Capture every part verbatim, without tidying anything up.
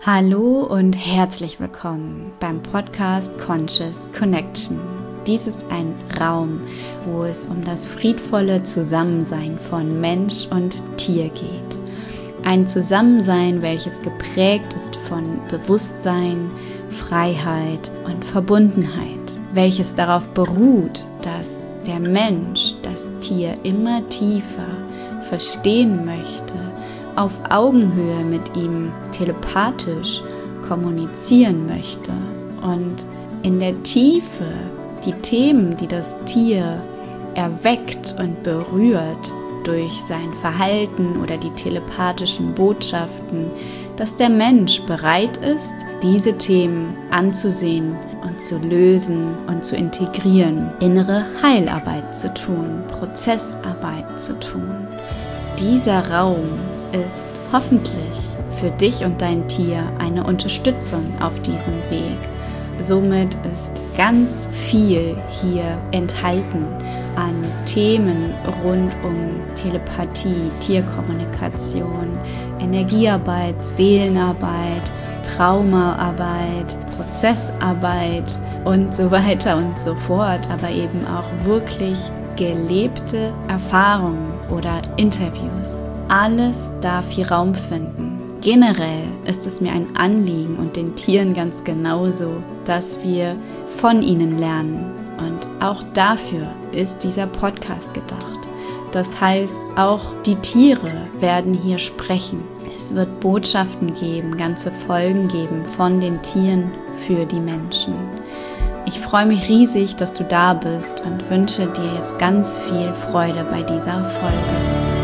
Hallo und herzlich willkommen beim Podcast Conscious Connection. Dies ist ein Raum, wo es um das friedvolle Zusammensein von Mensch und Tier geht. Ein Zusammensein, welches geprägt ist von Bewusstsein, Freiheit und Verbundenheit, welches darauf beruht, dass der Mensch das Tier immer tiefer verstehen möchte, auf Augenhöhe mit ihm telepathisch kommunizieren möchte und in der Tiefe die Themen, die das Tier erweckt und berührt durch sein Verhalten oder die telepathischen Botschaften, dass der Mensch bereit ist, diese Themen anzusehen und zu lösen und zu integrieren, innere Heilarbeit zu tun, Prozessarbeit zu tun. Dieser Raum ist hoffentlich für dich und dein Tier eine Unterstützung auf diesem Weg. Somit ist ganz viel hier enthalten an Themen rund um Telepathie, Tierkommunikation, Energiearbeit, Seelenarbeit, Traumaarbeit, Prozessarbeit und so weiter und so fort, aber eben auch wirklich gelebte Erfahrungen oder Interviews. Alles darf hier Raum finden. Generell ist es mir ein Anliegen und den Tieren ganz genauso, dass wir von ihnen lernen. Und auch dafür ist dieser Podcast gedacht. Das heißt, auch die Tiere werden hier sprechen. Es wird Botschaften geben, ganze Folgen geben von den Tieren für die Menschen. Ich freue mich riesig, dass du da bist und wünsche dir jetzt ganz viel Freude bei dieser Folge.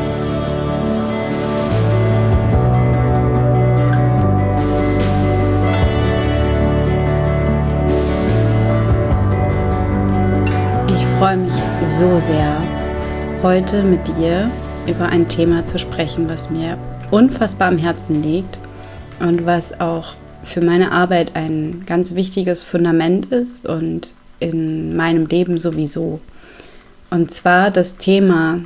Ich freue mich so sehr, heute mit dir über ein Thema zu sprechen, was mir unfassbar am Herzen liegt und was auch für meine Arbeit ein ganz wichtiges Fundament ist und in meinem Leben sowieso. Und zwar das Thema,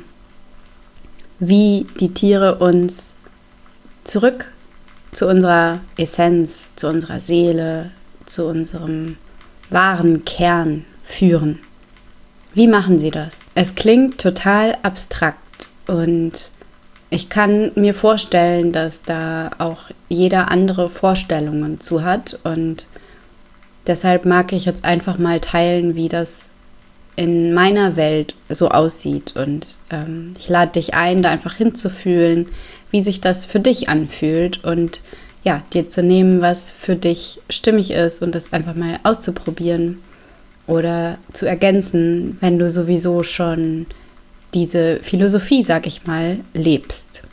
wie die Tiere uns zurück zu unserer Essenz, zu unserer Seele, zu unserem wahren Kern führen. Wie machen sie das? Es klingt total abstrakt und ich kann mir vorstellen, dass da auch jeder andere Vorstellungen zu hat und deshalb mag ich jetzt einfach mal teilen, wie das in meiner Welt so aussieht und ähm, ich lade dich ein, da einfach hinzufühlen, wie sich das für dich anfühlt und ja, dir zu nehmen, was für dich stimmig ist und das einfach mal auszuprobieren. Oder zu ergänzen, wenn du sowieso schon diese Philosophie, sag ich mal, lebst.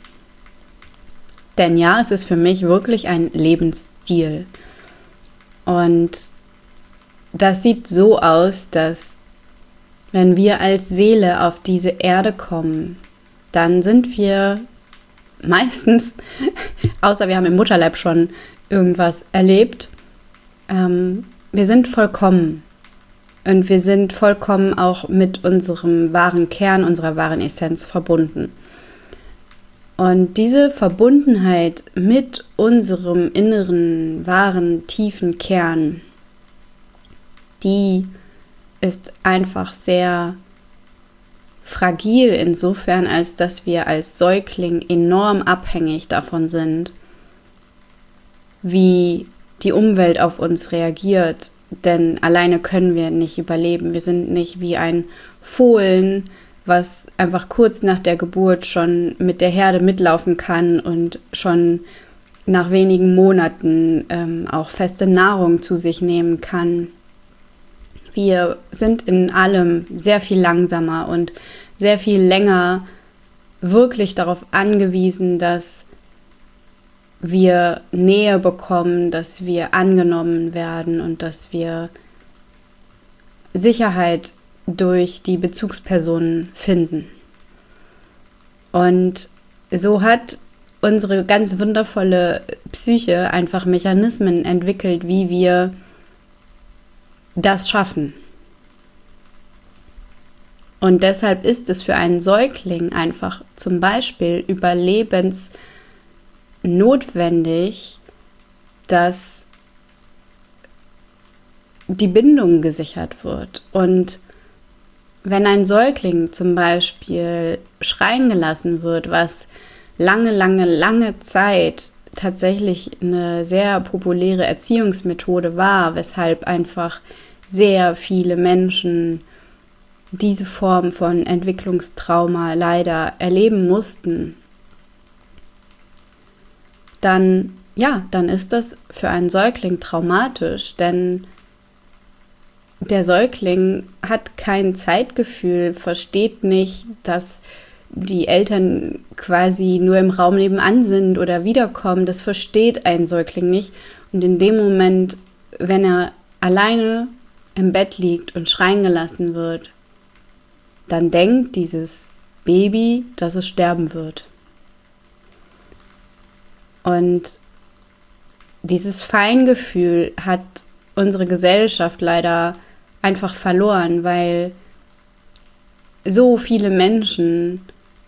Denn ja, es ist für mich wirklich ein Lebensstil. Und das sieht so aus, dass wenn wir als Seele auf diese Erde kommen, dann sind wir meistens, außer wir haben im Mutterleib schon irgendwas erlebt, ähm, wir sind vollkommen. Und wir sind vollkommen auch mit unserem wahren Kern, unserer wahren Essenz verbunden. Und diese Verbundenheit mit unserem inneren, wahren, tiefen Kern, die ist einfach sehr fragil insofern, als dass wir als Säugling enorm abhängig davon sind, wie die Umwelt auf uns reagiert. Denn alleine können wir nicht überleben. Wir sind nicht wie ein Fohlen, was einfach kurz nach der Geburt schon mit der Herde mitlaufen kann und schon nach wenigen Monaten ähm, auch feste Nahrung zu sich nehmen kann. Wir sind in allem sehr viel langsamer und sehr viel länger wirklich darauf angewiesen, dass wir Nähe bekommen, dass wir angenommen werden und dass wir Sicherheit durch die Bezugspersonen finden. Und so hat unsere ganz wundervolle Psyche einfach Mechanismen entwickelt, wie wir das schaffen. Und deshalb ist es für einen Säugling einfach zum Beispiel überlebensnotwendig, dass die Bindung gesichert wird. Und wenn ein Säugling zum Beispiel schreien gelassen wird, was lange, lange, lange Zeit tatsächlich eine sehr populäre Erziehungsmethode war, weshalb einfach sehr viele Menschen diese Form von Entwicklungstrauma leider erleben mussten, dann, ja, dann ist das für einen Säugling traumatisch, denn der Säugling hat kein Zeitgefühl, versteht nicht, dass die Eltern quasi nur im Raum nebenan sind oder wiederkommen. Das versteht ein Säugling nicht. Und in dem Moment, wenn er alleine im Bett liegt und schreien gelassen wird, dann denkt dieses Baby, dass es sterben wird. Und dieses Feingefühl hat unsere Gesellschaft leider einfach verloren, weil so viele Menschen,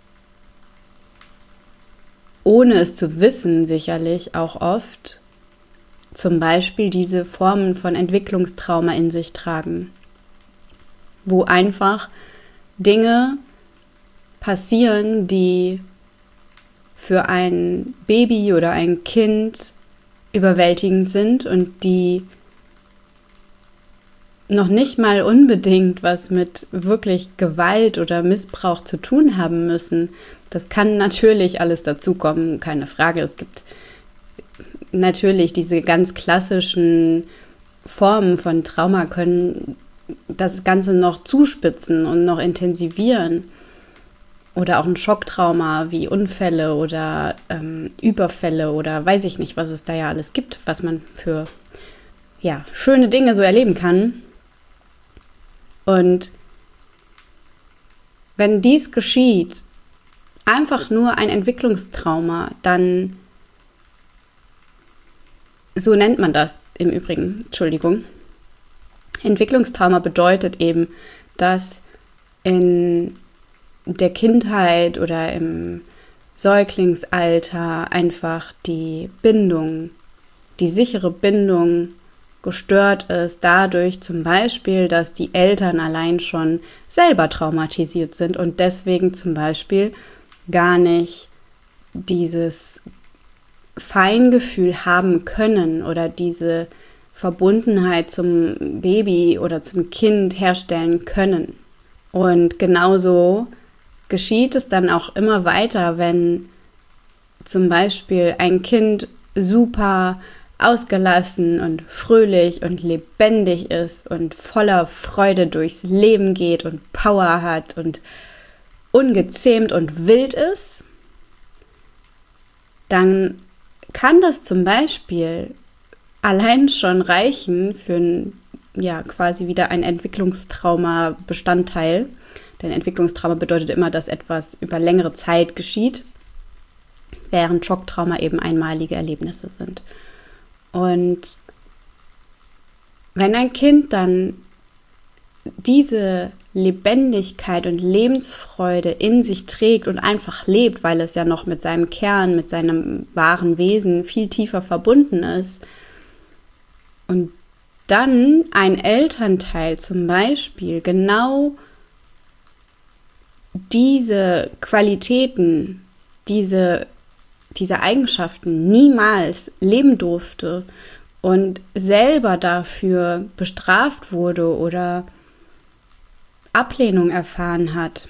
ohne es zu wissen, sicherlich auch oft, zum Beispiel diese Formen von Entwicklungstrauma in sich tragen, wo einfach Dinge passieren, die für ein Baby oder ein Kind überwältigend sind und die noch nicht mal unbedingt was mit wirklich Gewalt oder Missbrauch zu tun haben müssen. Das kann natürlich alles dazukommen, keine Frage. Es gibt natürlich diese ganz klassischen Formen von Trauma, können das Ganze noch zuspitzen und noch intensivieren. Oder auch ein Schocktrauma wie Unfälle oder ähm, Überfälle oder weiß ich nicht, was es da ja alles gibt, was man für ja, schöne Dinge so erleben kann. Und wenn dies geschieht, einfach nur ein Entwicklungstrauma, dann, so nennt man das im Übrigen, Entschuldigung, Entwicklungstrauma bedeutet eben, dass in der Kindheit oder im Säuglingsalter einfach die Bindung, die sichere Bindung gestört ist, dadurch zum Beispiel, dass die Eltern allein schon selber traumatisiert sind und deswegen zum Beispiel gar nicht dieses Feingefühl haben können oder diese Verbundenheit zum Baby oder zum Kind herstellen können. Und genauso geschieht es dann auch immer weiter, wenn zum Beispiel ein Kind super ausgelassen und fröhlich und lebendig ist und voller Freude durchs Leben geht und Power hat und ungezähmt und wild ist, dann kann das zum Beispiel allein schon reichen für ein, ja, quasi wieder ein Entwicklungstrauma-Bestandteil. Denn Entwicklungstrauma bedeutet immer, dass etwas über längere Zeit geschieht, während Schocktrauma eben einmalige Erlebnisse sind. Und wenn ein Kind dann diese Lebendigkeit und Lebensfreude in sich trägt und einfach lebt, weil es ja noch mit seinem Kern, mit seinem wahren Wesen viel tiefer verbunden ist, und dann ein Elternteil zum Beispiel genau diese Qualitäten, diese, diese Eigenschaften niemals leben durfte und selber dafür bestraft wurde oder Ablehnung erfahren hat,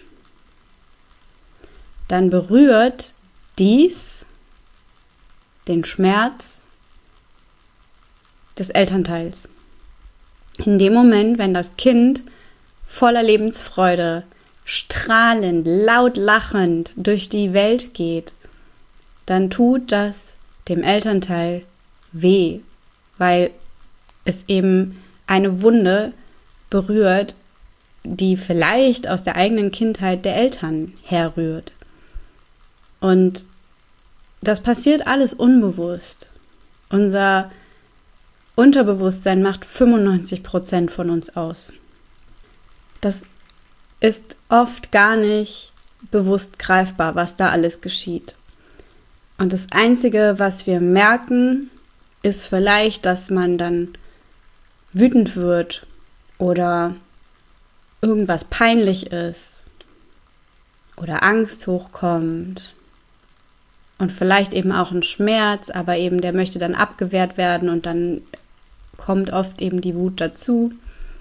dann berührt dies den Schmerz des Elternteils. In dem Moment, wenn das Kind voller Lebensfreude, strahlend, laut lachend durch die Welt geht, dann tut das dem Elternteil weh, weil es eben eine Wunde berührt, die vielleicht aus der eigenen Kindheit der Eltern herrührt. Und das passiert alles unbewusst. Unser Unterbewusstsein macht fünfundneunzig Prozent von uns aus. Das ist oft gar nicht bewusst greifbar, was da alles geschieht. Und das Einzige, was wir merken, ist vielleicht, dass man dann wütend wird oder irgendwas peinlich ist oder Angst hochkommt und vielleicht eben auch ein Schmerz, aber eben der möchte dann abgewehrt werden und dann kommt oft eben die Wut dazu.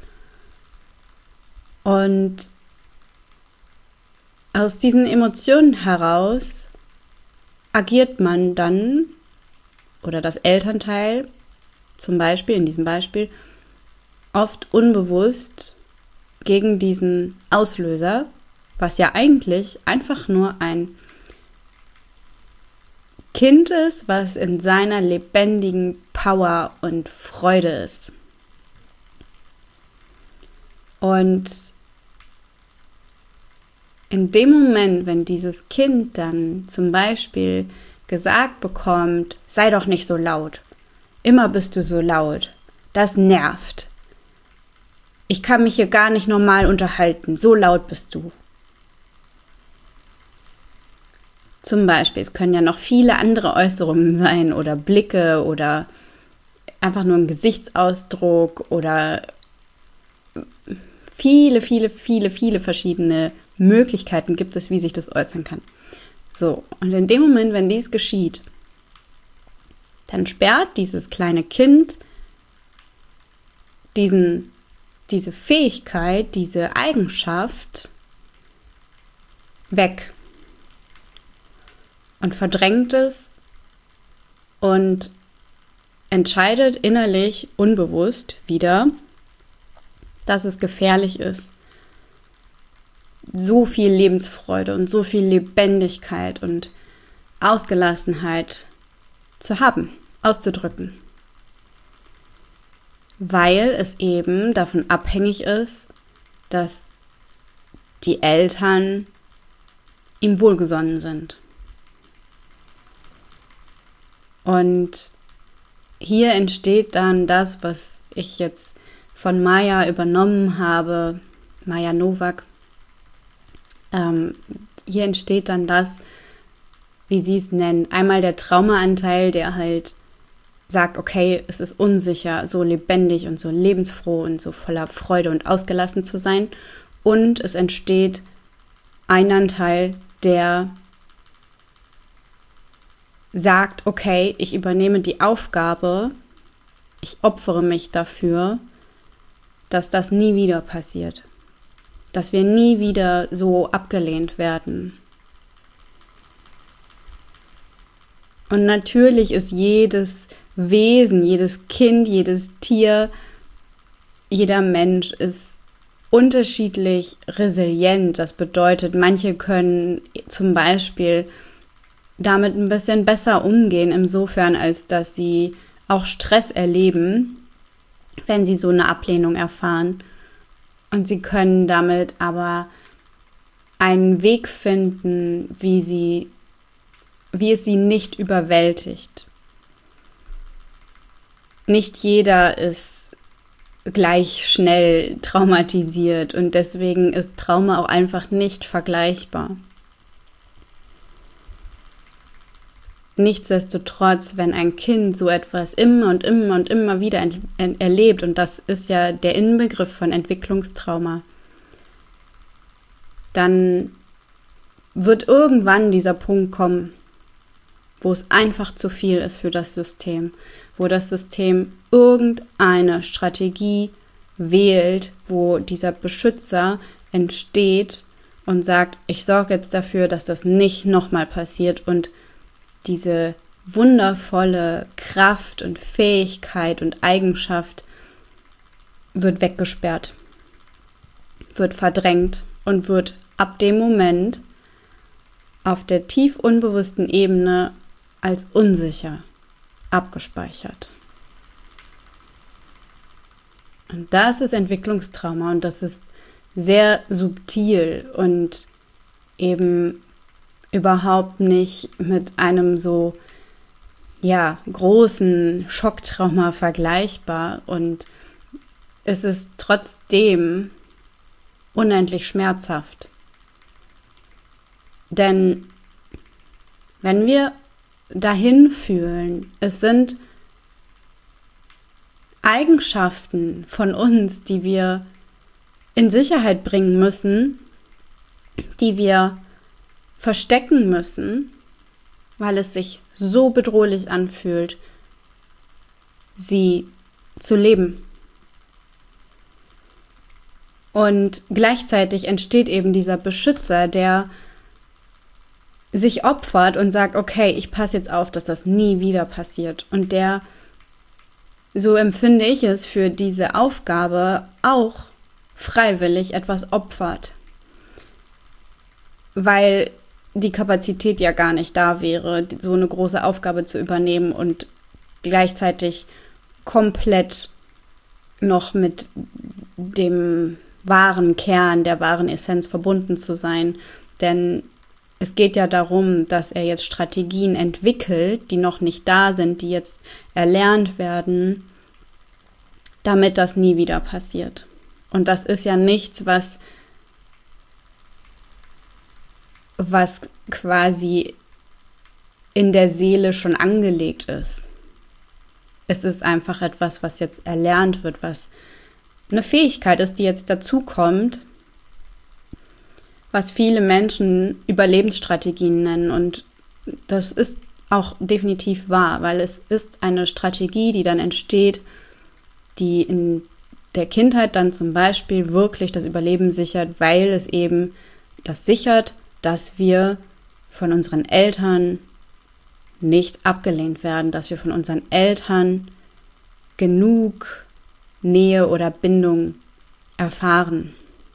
Und aus diesen Emotionen heraus agiert man dann, oder das Elternteil zum Beispiel, in diesem Beispiel, oft unbewusst gegen diesen Auslöser, was ja eigentlich einfach nur ein Kind ist, was in seiner lebendigen Power und Freude ist. Und in dem Moment, wenn dieses Kind dann zum Beispiel gesagt bekommt, sei doch nicht so laut, immer bist du so laut, das nervt. Ich kann mich hier gar nicht normal unterhalten, so laut bist du. Zum Beispiel, es können ja noch viele andere Äußerungen sein oder Blicke oder einfach nur ein Gesichtsausdruck oder viele, viele, viele, viele verschiedene Möglichkeiten gibt es, wie sich das äußern kann. So, und in dem Moment, wenn dies geschieht, dann sperrt dieses kleine Kind diesen, diese Fähigkeit, diese Eigenschaft weg und verdrängt es und entscheidet innerlich unbewusst wieder, dass es gefährlich ist, so viel Lebensfreude und so viel Lebendigkeit und Ausgelassenheit zu haben, auszudrücken. Weil es eben davon abhängig ist, dass die Eltern ihm wohlgesonnen sind. Und hier entsteht dann das, was ich jetzt von Maja übernommen habe, Maja Nowak. Ähm, hier entsteht dann das, wie sie es nennt, einmal der Traumaanteil, der halt sagt, okay, es ist unsicher, so lebendig und so lebensfroh und so voller Freude und ausgelassen zu sein. Und es entsteht ein Anteil, der sagt, okay, ich übernehme die Aufgabe, ich opfere mich dafür, dass das nie wieder passiert. Dass wir nie wieder so abgelehnt werden. Und natürlich ist jedes Wesen, jedes Kind, jedes Tier, jeder Mensch ist unterschiedlich resilient. Das bedeutet, manche können zum Beispiel damit ein bisschen besser umgehen, insofern, als dass sie auch Stress erleben, wenn sie so eine Ablehnung erfahren. Und sie können damit aber einen Weg finden, wie sie, wie es sie nicht überwältigt. Nicht jeder ist gleich schnell traumatisiert und deswegen ist Trauma auch einfach nicht vergleichbar. Nichtsdestotrotz, wenn ein Kind so etwas immer und immer und immer wieder ent- ent- erlebt, und das ist ja der Inbegriff von Entwicklungstrauma, dann wird irgendwann dieser Punkt kommen, wo es einfach zu viel ist für das System, wo das System irgendeine Strategie wählt, wo dieser Beschützer entsteht und sagt, ich sorge jetzt dafür, dass das nicht nochmal passiert, und diese wundervolle Kraft und Fähigkeit und Eigenschaft wird weggesperrt, wird verdrängt und wird ab dem Moment auf der tief unbewussten Ebene als unsicher abgespeichert. Und das ist Entwicklungstrauma und das ist sehr subtil und eben überhaupt nicht mit einem so ja, großen Schocktrauma vergleichbar, und es ist trotzdem unendlich schmerzhaft. Denn wenn wir dahin fühlen, es sind Eigenschaften von uns, die wir in Sicherheit bringen müssen, die wir verstecken müssen, weil es sich so bedrohlich anfühlt, sie zu leben. Und gleichzeitig entsteht eben dieser Beschützer, der sich opfert und sagt, okay, ich passe jetzt auf, dass das nie wieder passiert. Und der, so empfinde ich es, für diese Aufgabe auch freiwillig etwas opfert. Weil die Kapazität ja gar nicht da wäre, so eine große Aufgabe zu übernehmen und gleichzeitig komplett noch mit dem wahren Kern, der wahren Essenz verbunden zu sein. Denn es geht ja darum, dass er jetzt Strategien entwickelt, die noch nicht da sind, die jetzt erlernt werden, damit das nie wieder passiert. Und das ist ja nichts, was, was quasi in der Seele schon angelegt ist. Es ist einfach etwas, was jetzt erlernt wird, was eine Fähigkeit ist, die jetzt dazukommt, was viele Menschen Überlebensstrategien nennen. Und das ist auch definitiv wahr, weil es ist eine Strategie, die dann entsteht, die in der Kindheit dann zum Beispiel wirklich das Überleben sichert, weil es eben das sichert, dass wir von unseren Eltern nicht abgelehnt werden, dass wir von unseren Eltern genug Nähe oder Bindung erfahren.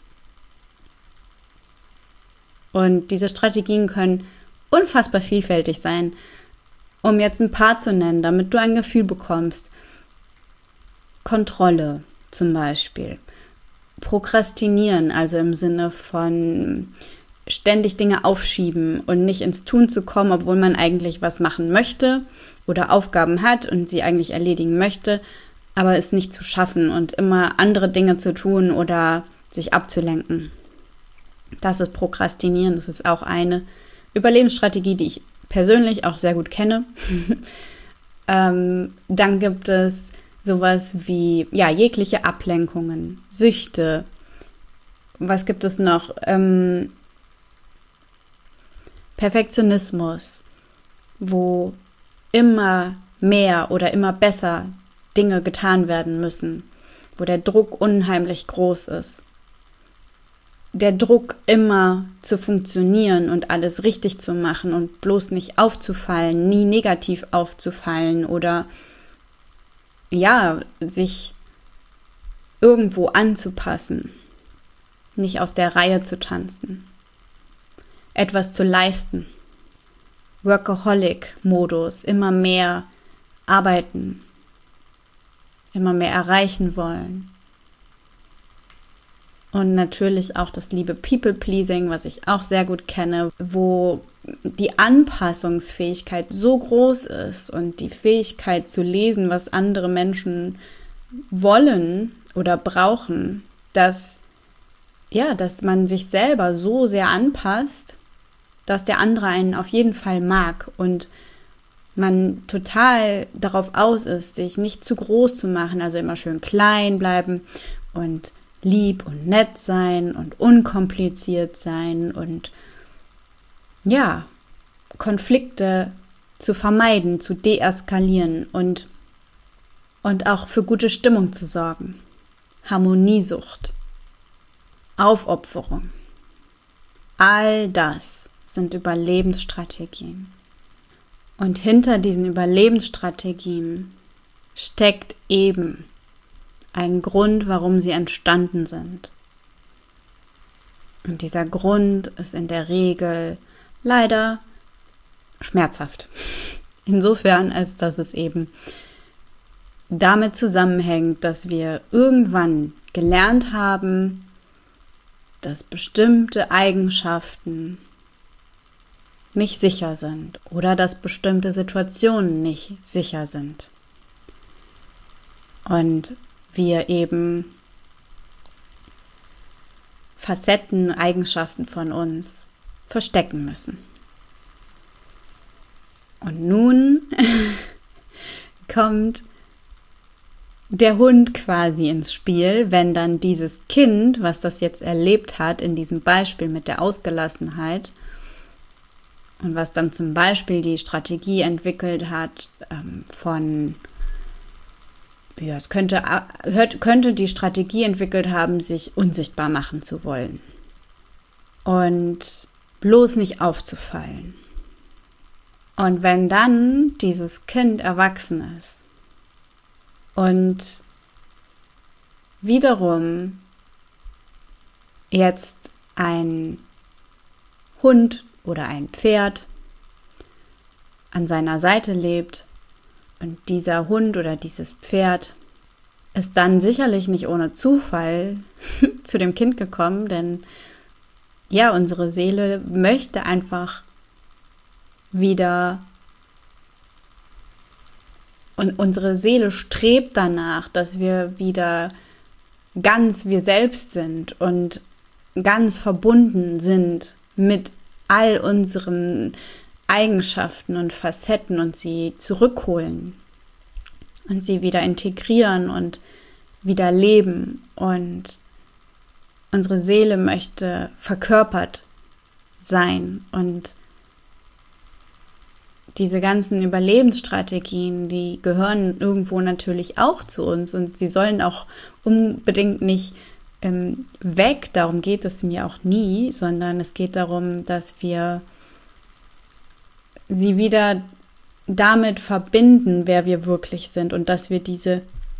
Und diese Strategien können unfassbar vielfältig sein. Um jetzt ein paar zu nennen, damit du ein Gefühl bekommst. Kontrolle zum Beispiel. Prokrastinieren, also im Sinne von ständig Dinge aufschieben und nicht ins Tun zu kommen, obwohl man eigentlich was machen möchte oder Aufgaben hat und sie eigentlich erledigen möchte, aber es nicht zu schaffen und immer andere Dinge zu tun oder sich abzulenken. Das ist Prokrastinieren. Das ist auch eine Überlebensstrategie, die ich persönlich auch sehr gut kenne. ähm, dann gibt es sowas wie ja jegliche Ablenkungen, Süchte. Was gibt es noch? Ähm, Perfektionismus, wo immer mehr oder immer besser Dinge getan werden müssen, wo der Druck unheimlich groß ist. Der Druck, immer zu funktionieren und alles richtig zu machen und bloß nicht aufzufallen, nie negativ aufzufallen oder ja, sich irgendwo anzupassen, nicht aus der Reihe zu tanzen, etwas zu leisten. Workaholic-Modus, immer mehr arbeiten, immer mehr erreichen wollen. Und natürlich auch das liebe People-Pleasing, was ich auch sehr gut kenne, wo die Anpassungsfähigkeit so groß ist und die Fähigkeit zu lesen, was andere Menschen wollen oder brauchen, dass, ja, dass man sich selber so sehr anpasst, dass der andere einen auf jeden Fall mag und man total darauf aus ist, sich nicht zu groß zu machen, also immer schön klein bleiben und lieb und nett sein und unkompliziert sein und ja, Konflikte zu vermeiden, zu deeskalieren und, und auch für gute Stimmung zu sorgen. Harmoniesucht, Aufopferung, all das sind Überlebensstrategien. Und hinter diesen Überlebensstrategien steckt eben ein Grund, warum sie entstanden sind. Und dieser Grund ist in der Regel leider schmerzhaft. Insofern, als dass es eben damit zusammenhängt, dass wir irgendwann gelernt haben, dass bestimmte Eigenschaften nicht sicher sind oder dass bestimmte Situationen nicht sicher sind. Und wir eben Facetten, Eigenschaften von uns verstecken müssen. Und nun kommt der Hund quasi ins Spiel, wenn dann dieses Kind, was das jetzt erlebt hat, in diesem Beispiel mit der Ausgelassenheit und was dann zum Beispiel die Strategie entwickelt hat ähm, von, ja, es könnte, könnte die Strategie entwickelt haben, sich unsichtbar machen zu wollen und bloß nicht aufzufallen. Und wenn dann dieses Kind erwachsen ist, und wiederum jetzt ein Hund oder ein Pferd an seiner Seite lebt und dieser Hund oder dieses Pferd ist dann sicherlich nicht ohne Zufall zu dem Kind gekommen, denn ja, unsere Seele möchte einfach wieder. Und unsere Seele strebt danach, dass wir wieder ganz wir selbst sind und ganz verbunden sind mit all unseren Eigenschaften und Facetten und sie zurückholen und sie wieder integrieren und wieder leben. Und unsere Seele möchte verkörpert sein und diese ganzen Überlebensstrategien, die gehören irgendwo natürlich auch zu uns und sie sollen auch unbedingt nicht ähm, weg, darum geht es mir auch nie, sondern es geht darum, dass wir sie wieder damit verbinden, wer wir wirklich sind und dass wir diese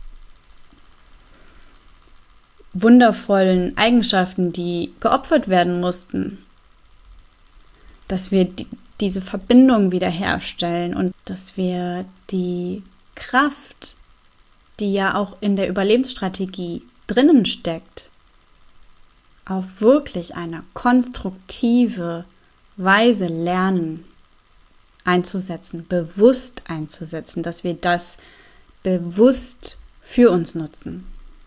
wundervollen Eigenschaften, die geopfert werden mussten, dass wir die diese Verbindung wiederherstellen und dass wir die Kraft, die ja auch in der Überlebensstrategie drinnen steckt, auf wirklich eine konstruktive Weise lernen einzusetzen, bewusst einzusetzen, dass wir das bewusst für uns nutzen.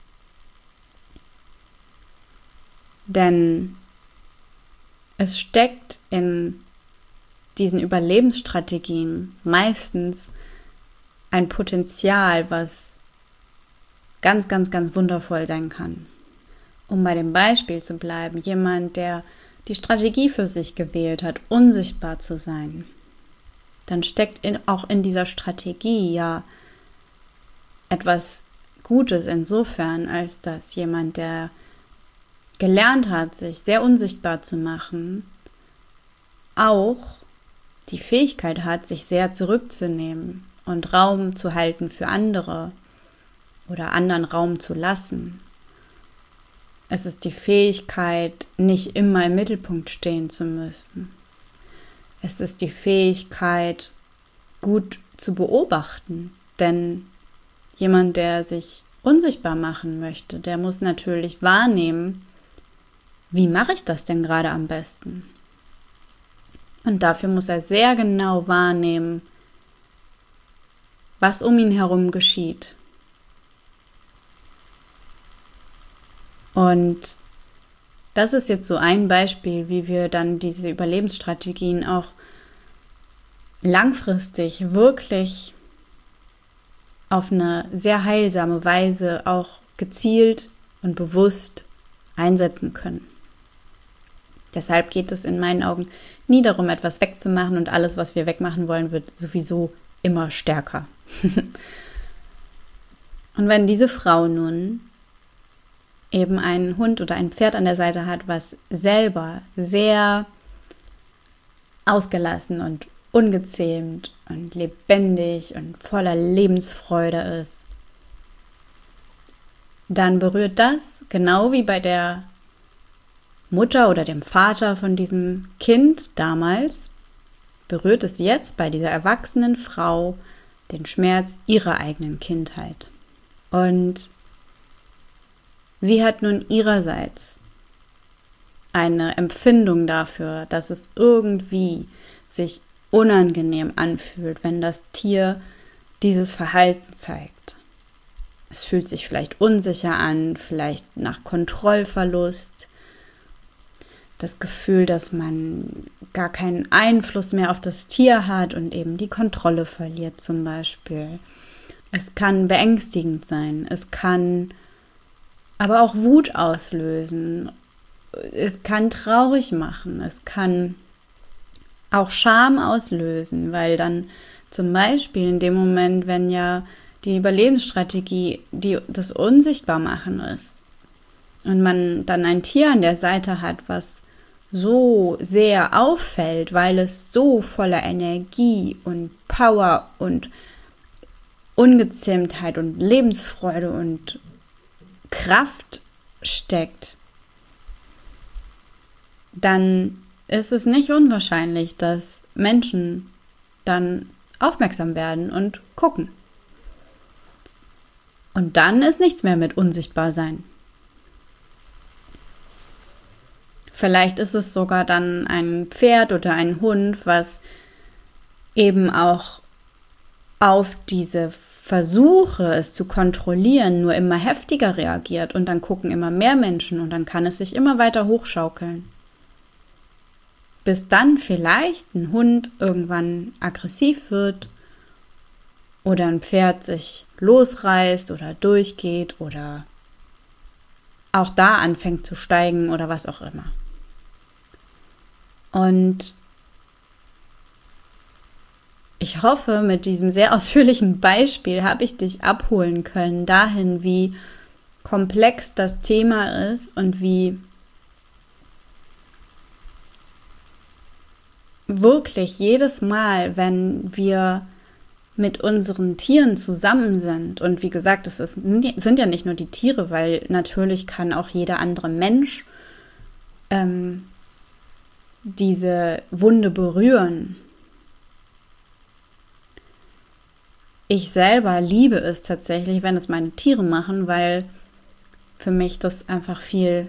Denn es steckt in diesen Überlebensstrategien meistens ein Potenzial, was ganz, ganz, ganz wundervoll sein kann. Um bei dem Beispiel zu bleiben, jemand, der die Strategie für sich gewählt hat, unsichtbar zu sein, dann steckt in, auch in dieser Strategie ja etwas Gutes insofern, als dass jemand, der gelernt hat, sich sehr unsichtbar zu machen, auch die Fähigkeit hat, sich sehr zurückzunehmen und Raum zu halten für andere oder anderen Raum zu lassen. Es ist die Fähigkeit, nicht immer im Mittelpunkt stehen zu müssen. Es ist die Fähigkeit, gut zu beobachten, denn jemand, der sich unsichtbar machen möchte, der muss natürlich wahrnehmen, wie mache ich das denn gerade am besten? Und dafür muss er sehr genau wahrnehmen, was um ihn herum geschieht. Und das ist jetzt so ein Beispiel, wie wir dann diese Überlebensstrategien auch langfristig wirklich auf eine sehr heilsame Weise auch gezielt und bewusst einsetzen können. Deshalb geht es in meinen Augen nie darum, etwas wegzumachen und alles, was wir wegmachen wollen, wird sowieso immer stärker. Und wenn diese Frau nun eben einen Hund oder ein Pferd an der Seite hat, was selber sehr ausgelassen und ungezähmt und lebendig und voller Lebensfreude ist, dann berührt das, genau wie bei der Mutter oder dem Vater von diesem Kind damals, berührt es jetzt bei dieser erwachsenen Frau den Schmerz ihrer eigenen Kindheit. Und sie hat nun ihrerseits eine Empfindung dafür, dass es irgendwie sich unangenehm anfühlt, wenn das Tier dieses Verhalten zeigt. Es fühlt sich vielleicht unsicher an, vielleicht nach Kontrollverlust. Das Gefühl, dass man gar keinen Einfluss mehr auf das Tier hat und eben die Kontrolle verliert zum Beispiel. Es kann beängstigend sein. Es kann aber auch Wut auslösen. Es kann traurig machen. Es kann auch Scham auslösen, weil dann zum Beispiel in dem Moment, wenn ja die Überlebensstrategie die, das Unsichtbarmachen ist und man dann ein Tier an der Seite hat, was so sehr auffällt, weil es so voller Energie und Power und Ungezähmtheit und Lebensfreude und Kraft steckt, dann ist es nicht unwahrscheinlich, dass Menschen dann aufmerksam werden und gucken. Und dann ist nichts mehr mit unsichtbar sein. Vielleicht ist es sogar dann ein Pferd oder ein Hund, was eben auch auf diese Versuche, es zu kontrollieren, nur immer heftiger reagiert und dann gucken immer mehr Menschen und dann kann es sich immer weiter hochschaukeln. Bis dann vielleicht ein Hund irgendwann aggressiv wird oder ein Pferd sich losreißt oder durchgeht oder auch da anfängt zu steigen oder was auch immer. Und ich hoffe, mit diesem sehr ausführlichen Beispiel habe ich dich abholen können dahin, wie komplex das Thema ist und wie wirklich jedes Mal, wenn wir mit unseren Tieren zusammen sind, und wie gesagt, es ist, sind ja nicht nur die Tiere, weil natürlich kann auch jeder andere Mensch ähm, diese Wunde berühren. Ich selber liebe es tatsächlich, wenn es meine Tiere machen, weil für mich das einfach viel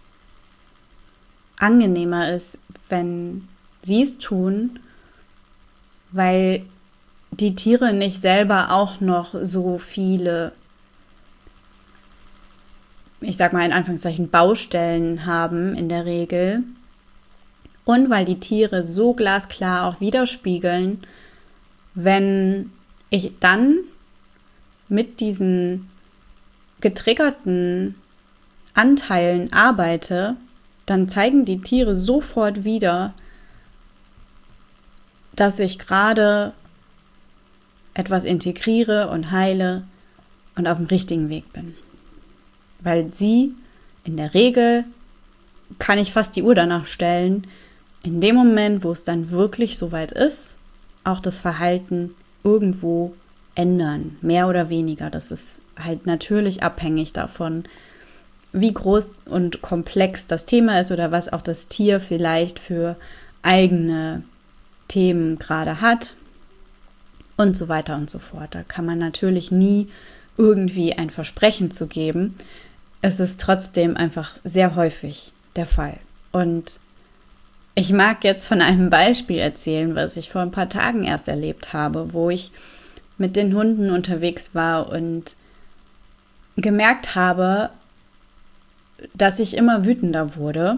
angenehmer ist, wenn sie es tun, weil die Tiere nicht selber auch noch so viele, ich sag mal in Anführungszeichen, Baustellen haben in der Regel und weil die Tiere so glasklar auch widerspiegeln, wenn ich dann mit diesen getriggerten Anteilen arbeite, dann zeigen die Tiere sofort wieder, dass ich gerade etwas integriere und heile und auf dem richtigen Weg bin. Weil sie in der Regel, kann ich fast die Uhr danach stellen, in dem Moment, wo es dann wirklich soweit ist, auch das Verhalten irgendwo ändern, mehr oder weniger. Das ist halt natürlich abhängig davon, wie groß und komplex das Thema ist oder was auch das Tier vielleicht für eigene Themen gerade hat und so weiter und so fort. Da kann man natürlich nie irgendwie ein Versprechen zu geben. Es ist trotzdem einfach sehr häufig der Fall. Und ich mag jetzt von einem Beispiel erzählen, was ich vor ein paar Tagen erst erlebt habe, wo ich mit den Hunden unterwegs war und gemerkt habe, dass ich immer wütender wurde,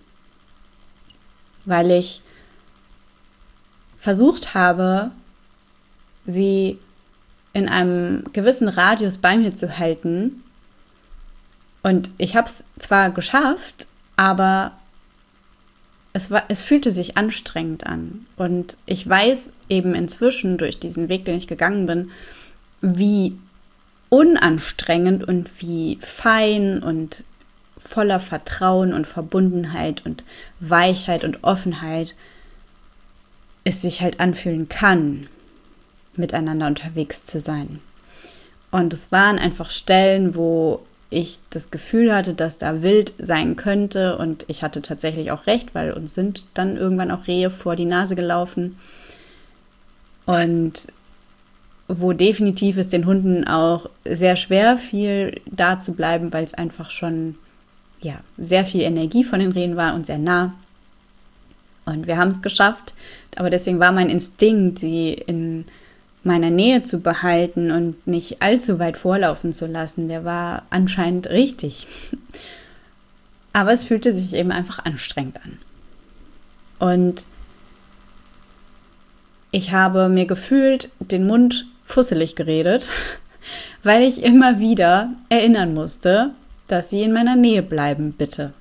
weil ich versucht habe, sie in einem gewissen Radius bei mir zu halten. Und ich habe es zwar geschafft, aber es war, es fühlte sich anstrengend an. Und ich weiß eben inzwischen durch diesen Weg, den ich gegangen bin, wie unanstrengend und wie fein und voller Vertrauen und Verbundenheit und Weichheit und Offenheit es sich halt anfühlen kann, miteinander unterwegs zu sein. Und es waren einfach Stellen, wo ich das Gefühl hatte, dass da wild sein könnte und ich hatte tatsächlich auch recht, weil uns sind dann irgendwann auch Rehe vor die Nase gelaufen und wo definitiv es den Hunden auch sehr schwer fiel, da zu bleiben, weil es einfach schon ja, sehr viel Energie von den Rehen war und sehr nah. Und wir haben es geschafft, aber deswegen war mein Instinkt, sie in meiner Nähe zu behalten und nicht allzu weit vorlaufen zu lassen, der war anscheinend richtig. Aber es fühlte sich eben einfach anstrengend an. Und ich habe mir gefühlt den Mund fusselig geredet, weil ich immer wieder erinnern musste, dass sie in meiner Nähe bleiben, bitte.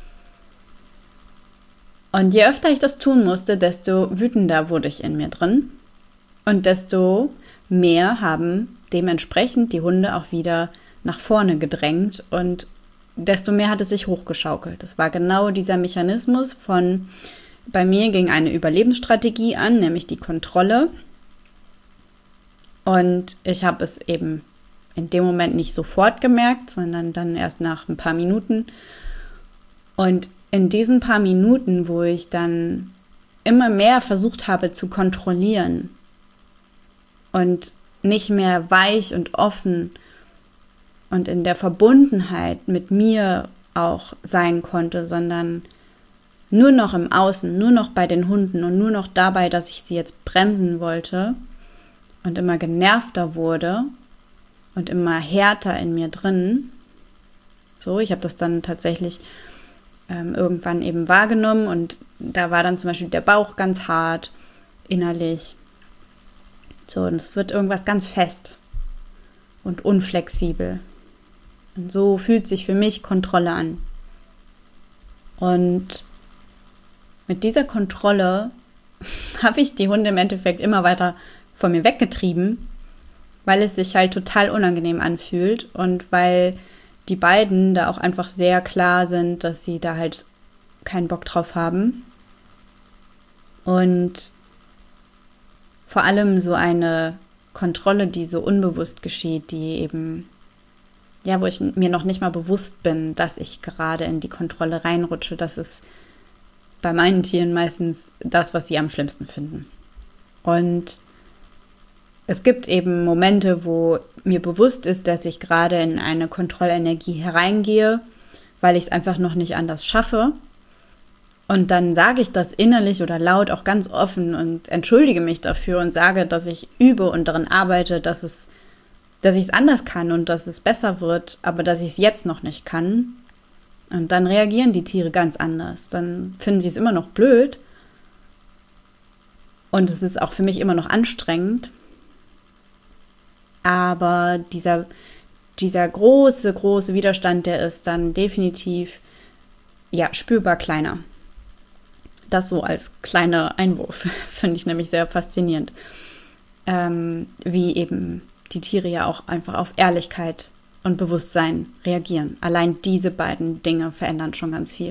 Und je öfter ich das tun musste, desto wütender wurde ich in mir drin und desto mehr haben dementsprechend die Hunde auch wieder nach vorne gedrängt und desto mehr hat es sich hochgeschaukelt. Das war genau dieser Mechanismus von, bei mir ging eine Überlebensstrategie an, nämlich die Kontrolle. Und ich habe es eben in dem Moment nicht sofort gemerkt, sondern dann erst nach ein paar Minuten. Und in diesen paar Minuten, wo ich dann immer mehr versucht habe zu kontrollieren und nicht mehr weich und offen und in der Verbundenheit mit mir auch sein konnte, sondern nur noch im Außen, nur noch bei den Hunden und nur noch dabei, dass ich sie jetzt bremsen wollte und immer genervter wurde und immer härter in mir drin. So, ich habe das dann tatsächlich ähm, irgendwann eben wahrgenommen und da war dann zum Beispiel der Bauch ganz hart innerlich. So, und es wird irgendwas ganz fest und unflexibel. Und so fühlt sich für mich Kontrolle an. Und mit dieser Kontrolle habe ich die Hunde im Endeffekt immer weiter von mir weggetrieben, weil es sich halt total unangenehm anfühlt und weil die beiden da auch einfach sehr klar sind, dass sie da halt keinen Bock drauf haben. Und vor allem so eine Kontrolle, die so unbewusst geschieht, die eben, ja, wo ich mir noch nicht mal bewusst bin, dass ich gerade in die Kontrolle reinrutsche, das ist bei meinen Tieren meistens das, was sie am schlimmsten finden. Und es gibt eben Momente, wo mir bewusst ist, dass ich gerade in eine Kontrollenergie hereingehe, weil ich es einfach noch nicht anders schaffe. Und dann sage ich das innerlich oder laut auch ganz offen und entschuldige mich dafür und sage, dass ich übe und daran arbeite, dass es, dass ich es anders kann und dass es besser wird, aber dass ich es jetzt noch nicht kann. Und dann reagieren die Tiere ganz anders. Dann finden sie es immer noch blöd. Und es ist auch für mich immer noch anstrengend. Aber dieser, dieser große, große Widerstand, der ist dann definitiv ja, spürbar kleiner. Das so als kleiner Einwurf finde ich nämlich sehr faszinierend. Ähm, wie eben die Tiere ja auch einfach auf Ehrlichkeit und Bewusstsein reagieren. Allein diese beiden Dinge verändern schon ganz viel.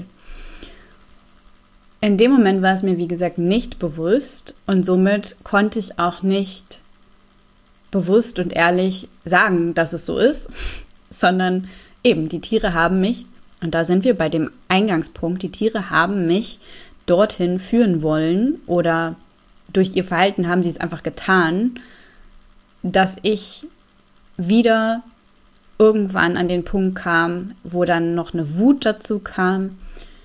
In dem Moment war es mir, wie gesagt, nicht bewusst und somit konnte ich auch nicht bewusst und ehrlich sagen, dass es so ist, sondern eben, die Tiere haben mich, und da sind wir bei dem Eingangspunkt, die Tiere haben mich dorthin führen wollen oder durch ihr Verhalten haben sie es einfach getan, dass ich wieder irgendwann an den Punkt kam, wo dann noch eine Wut dazu kam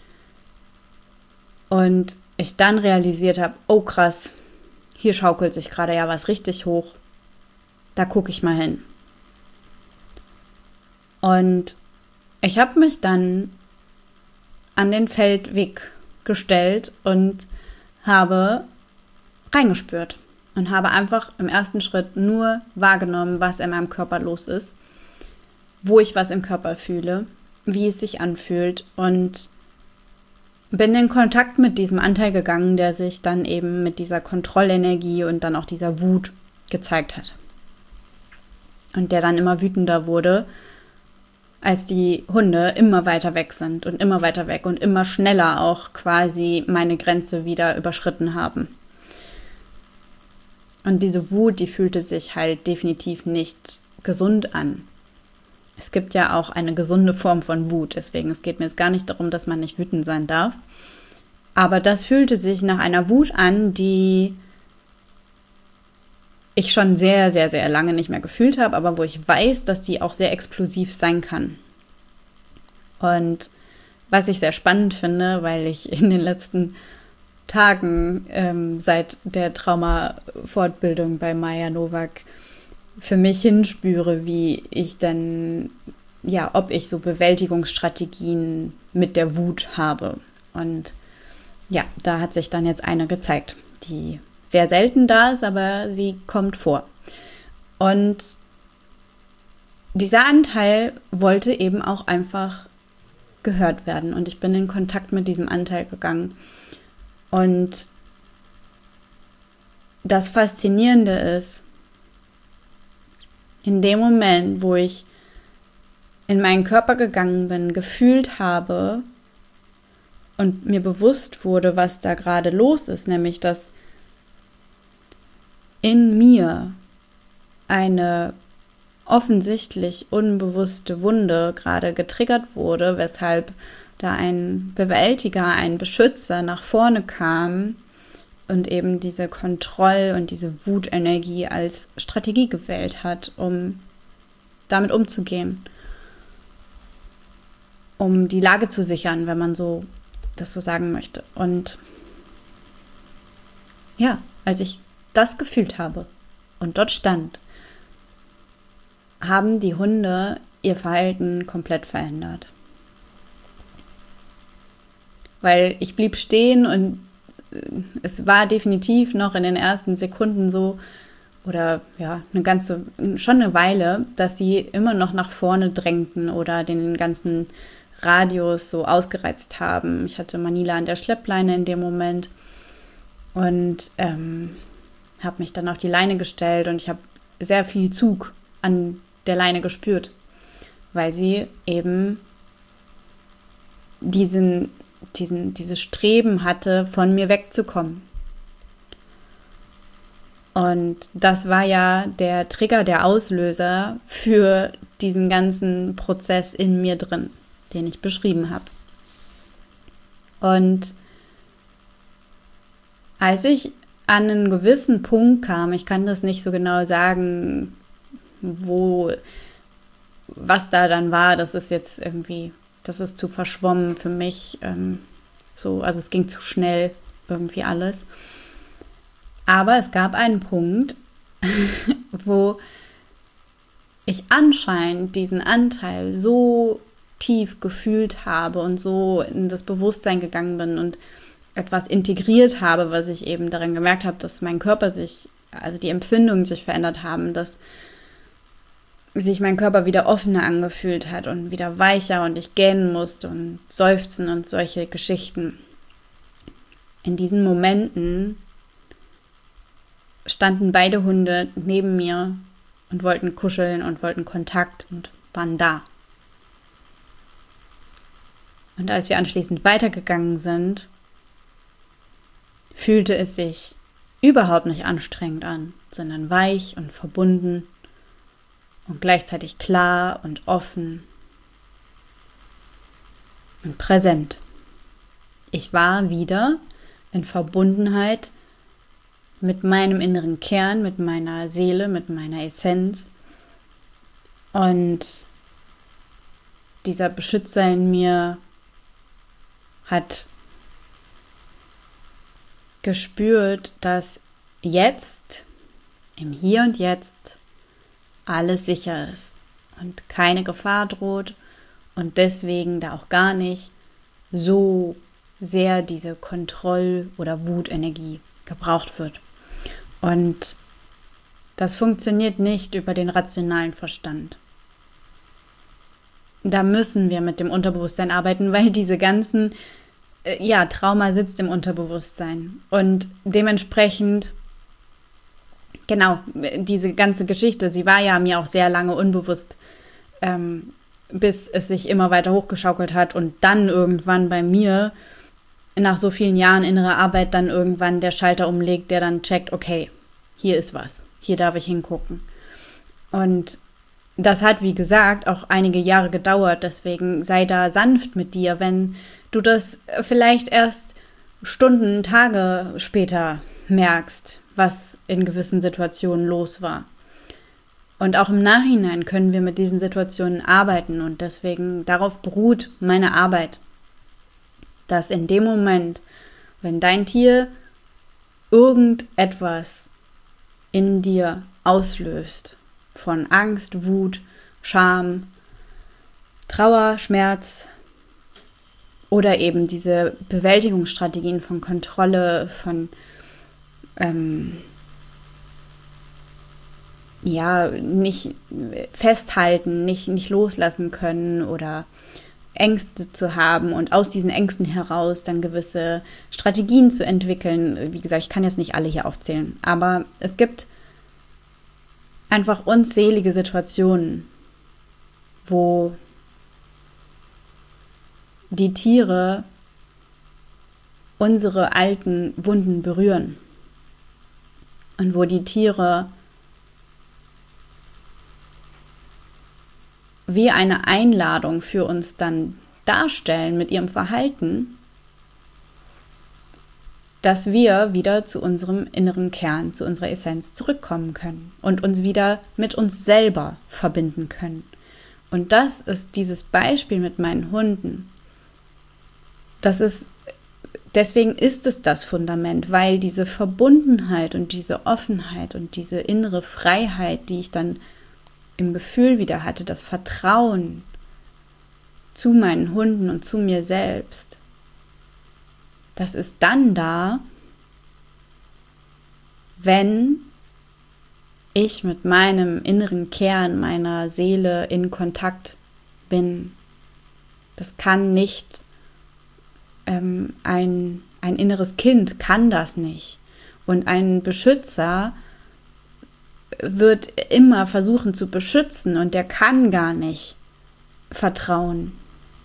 und ich dann realisiert habe, oh krass, hier schaukelt sich gerade ja was richtig hoch, da gucke ich mal hin. Und ich habe mich dann an den Feldweg gestellt und habe reingespürt und habe einfach im ersten Schritt nur wahrgenommen, was in meinem Körper los ist, wo ich was im Körper fühle, wie es sich anfühlt und bin in Kontakt mit diesem Anteil gegangen, der sich dann eben mit dieser Kontrollenergie und dann auch dieser Wut gezeigt hat. Und der dann immer wütender wurde, als die Hunde immer weiter weg sind und immer weiter weg und immer schneller auch quasi meine Grenze wieder überschritten haben. Und diese Wut, die fühlte sich halt definitiv nicht gesund an. Es gibt ja auch eine gesunde Form von Wut, deswegen es geht mir jetzt gar nicht darum, dass man nicht wütend sein darf. Aber das fühlte sich nach einer Wut an, die ich schon sehr, sehr, sehr lange nicht mehr gefühlt habe, aber wo ich weiß, dass die auch sehr explosiv sein kann. Und was ich sehr spannend finde, weil ich in den letzten Tagen ähm, seit der Trauma-Fortbildung bei Maja Nowak für mich hinspüre, wie ich dann, ja, ob ich so Bewältigungsstrategien mit der Wut habe. Und ja, da hat sich dann jetzt eine gezeigt, die sehr selten da ist, aber sie kommt vor. Und dieser Anteil wollte eben auch einfach gehört werden und ich bin in Kontakt mit diesem Anteil gegangen. Und das Faszinierende ist, in dem Moment, wo ich in meinen Körper gegangen bin, gefühlt habe und mir bewusst wurde, was da gerade los ist, nämlich dass in mir eine offensichtlich unbewusste Wunde gerade getriggert wurde, weshalb da ein Bewältiger, ein Beschützer nach vorne kam und eben diese Kontroll- und diese Wutenergie als Strategie gewählt hat, um damit umzugehen, um die Lage zu sichern, wenn man so das so sagen möchte. Und ja, als ich das gefühlt habe und dort stand, haben die Hunde ihr Verhalten komplett verändert. Weil ich blieb stehen und es war definitiv noch in den ersten Sekunden so, oder ja, eine ganze, schon eine Weile, dass sie immer noch nach vorne drängten oder den ganzen Radius so ausgereizt haben. Ich hatte Manila an der Schleppleine in dem Moment und ähm, habe mich dann auf die Leine gestellt und ich habe sehr viel Zug an der Leine gespürt, weil sie eben diesen, diesen, dieses Streben hatte, von mir wegzukommen. Und das war ja der Trigger, der Auslöser für diesen ganzen Prozess in mir drin, den ich beschrieben habe. Und als ich an einen gewissen Punkt kam, ich kann das nicht so genau sagen, wo, was da dann war, das ist jetzt irgendwie, das ist zu verschwommen für mich, ähm, so, also es ging zu schnell irgendwie alles. Aber es gab einen Punkt, wo ich anscheinend diesen Anteil so tief gefühlt habe und so in das Bewusstsein gegangen bin und etwas integriert habe, was ich eben daran gemerkt habe, dass mein Körper sich, also die Empfindungen sich verändert haben, dass sich mein Körper wieder offener angefühlt hat und wieder weicher und ich gähnen musste und seufzen und solche Geschichten. In diesen Momenten standen beide Hunde neben mir und wollten kuscheln und wollten Kontakt und waren da. Und als wir anschließend weitergegangen sind, fühlte es sich überhaupt nicht anstrengend an, sondern weich und verbunden und gleichzeitig klar und offen und präsent. Ich war wieder in Verbundenheit mit meinem inneren Kern, mit meiner Seele, mit meiner Essenz. Und dieser Beschützer in mir hat gespürt, dass jetzt, im Hier und Jetzt, alles sicher ist und keine Gefahr droht und deswegen da auch gar nicht so sehr diese Kontroll- oder Wutenergie gebraucht wird. Und das funktioniert nicht über den rationalen Verstand. Da müssen wir mit dem Unterbewusstsein arbeiten, weil diese ganzen, äh, ja, Trauma sitzt im Unterbewusstsein. Und dementsprechend, genau, diese ganze Geschichte, sie war ja mir auch sehr lange unbewusst, ähm, bis es sich immer weiter hochgeschaukelt hat und dann irgendwann bei mir nach so vielen Jahren innere Arbeit dann irgendwann der Schalter umlegt, der dann checkt, okay, hier ist was, hier darf ich hingucken. Und das hat, wie gesagt, auch einige Jahre gedauert, deswegen sei da sanft mit dir, wenn du das vielleicht erst Stunden, Tage später merkst, was in gewissen Situationen los war. Und auch im Nachhinein können wir mit diesen Situationen arbeiten und deswegen darauf beruht meine Arbeit, dass in dem Moment, wenn dein Tier irgendetwas in dir auslöst, von Angst, Wut, Scham, Trauer, Schmerz oder eben diese Bewältigungsstrategien von Kontrolle, von ähm, ja, nicht festhalten, nicht, nicht loslassen können oder Ängste zu haben und aus diesen Ängsten heraus dann gewisse Strategien zu entwickeln. Wie gesagt, ich kann jetzt nicht alle hier aufzählen, aber es gibt einfach unzählige Situationen, wo die Tiere unsere alten Wunden berühren und wo die Tiere wie eine Einladung für uns dann darstellen mit ihrem Verhalten, dass wir wieder zu unserem inneren Kern, zu unserer Essenz zurückkommen können und uns wieder mit uns selber verbinden können. Und das ist dieses Beispiel mit meinen Hunden. Das ist, deswegen ist es das Fundament, weil diese Verbundenheit und diese Offenheit und diese innere Freiheit, die ich dann im Gefühl wieder hatte, das Vertrauen zu meinen Hunden und zu mir selbst, das ist dann da, wenn ich mit meinem inneren Kern, meiner Seele in Kontakt bin. Das kann nicht ähm, ein, ein inneres Kind kann das nicht. Und ein Beschützer wird immer versuchen zu beschützen und der kann gar nicht vertrauen.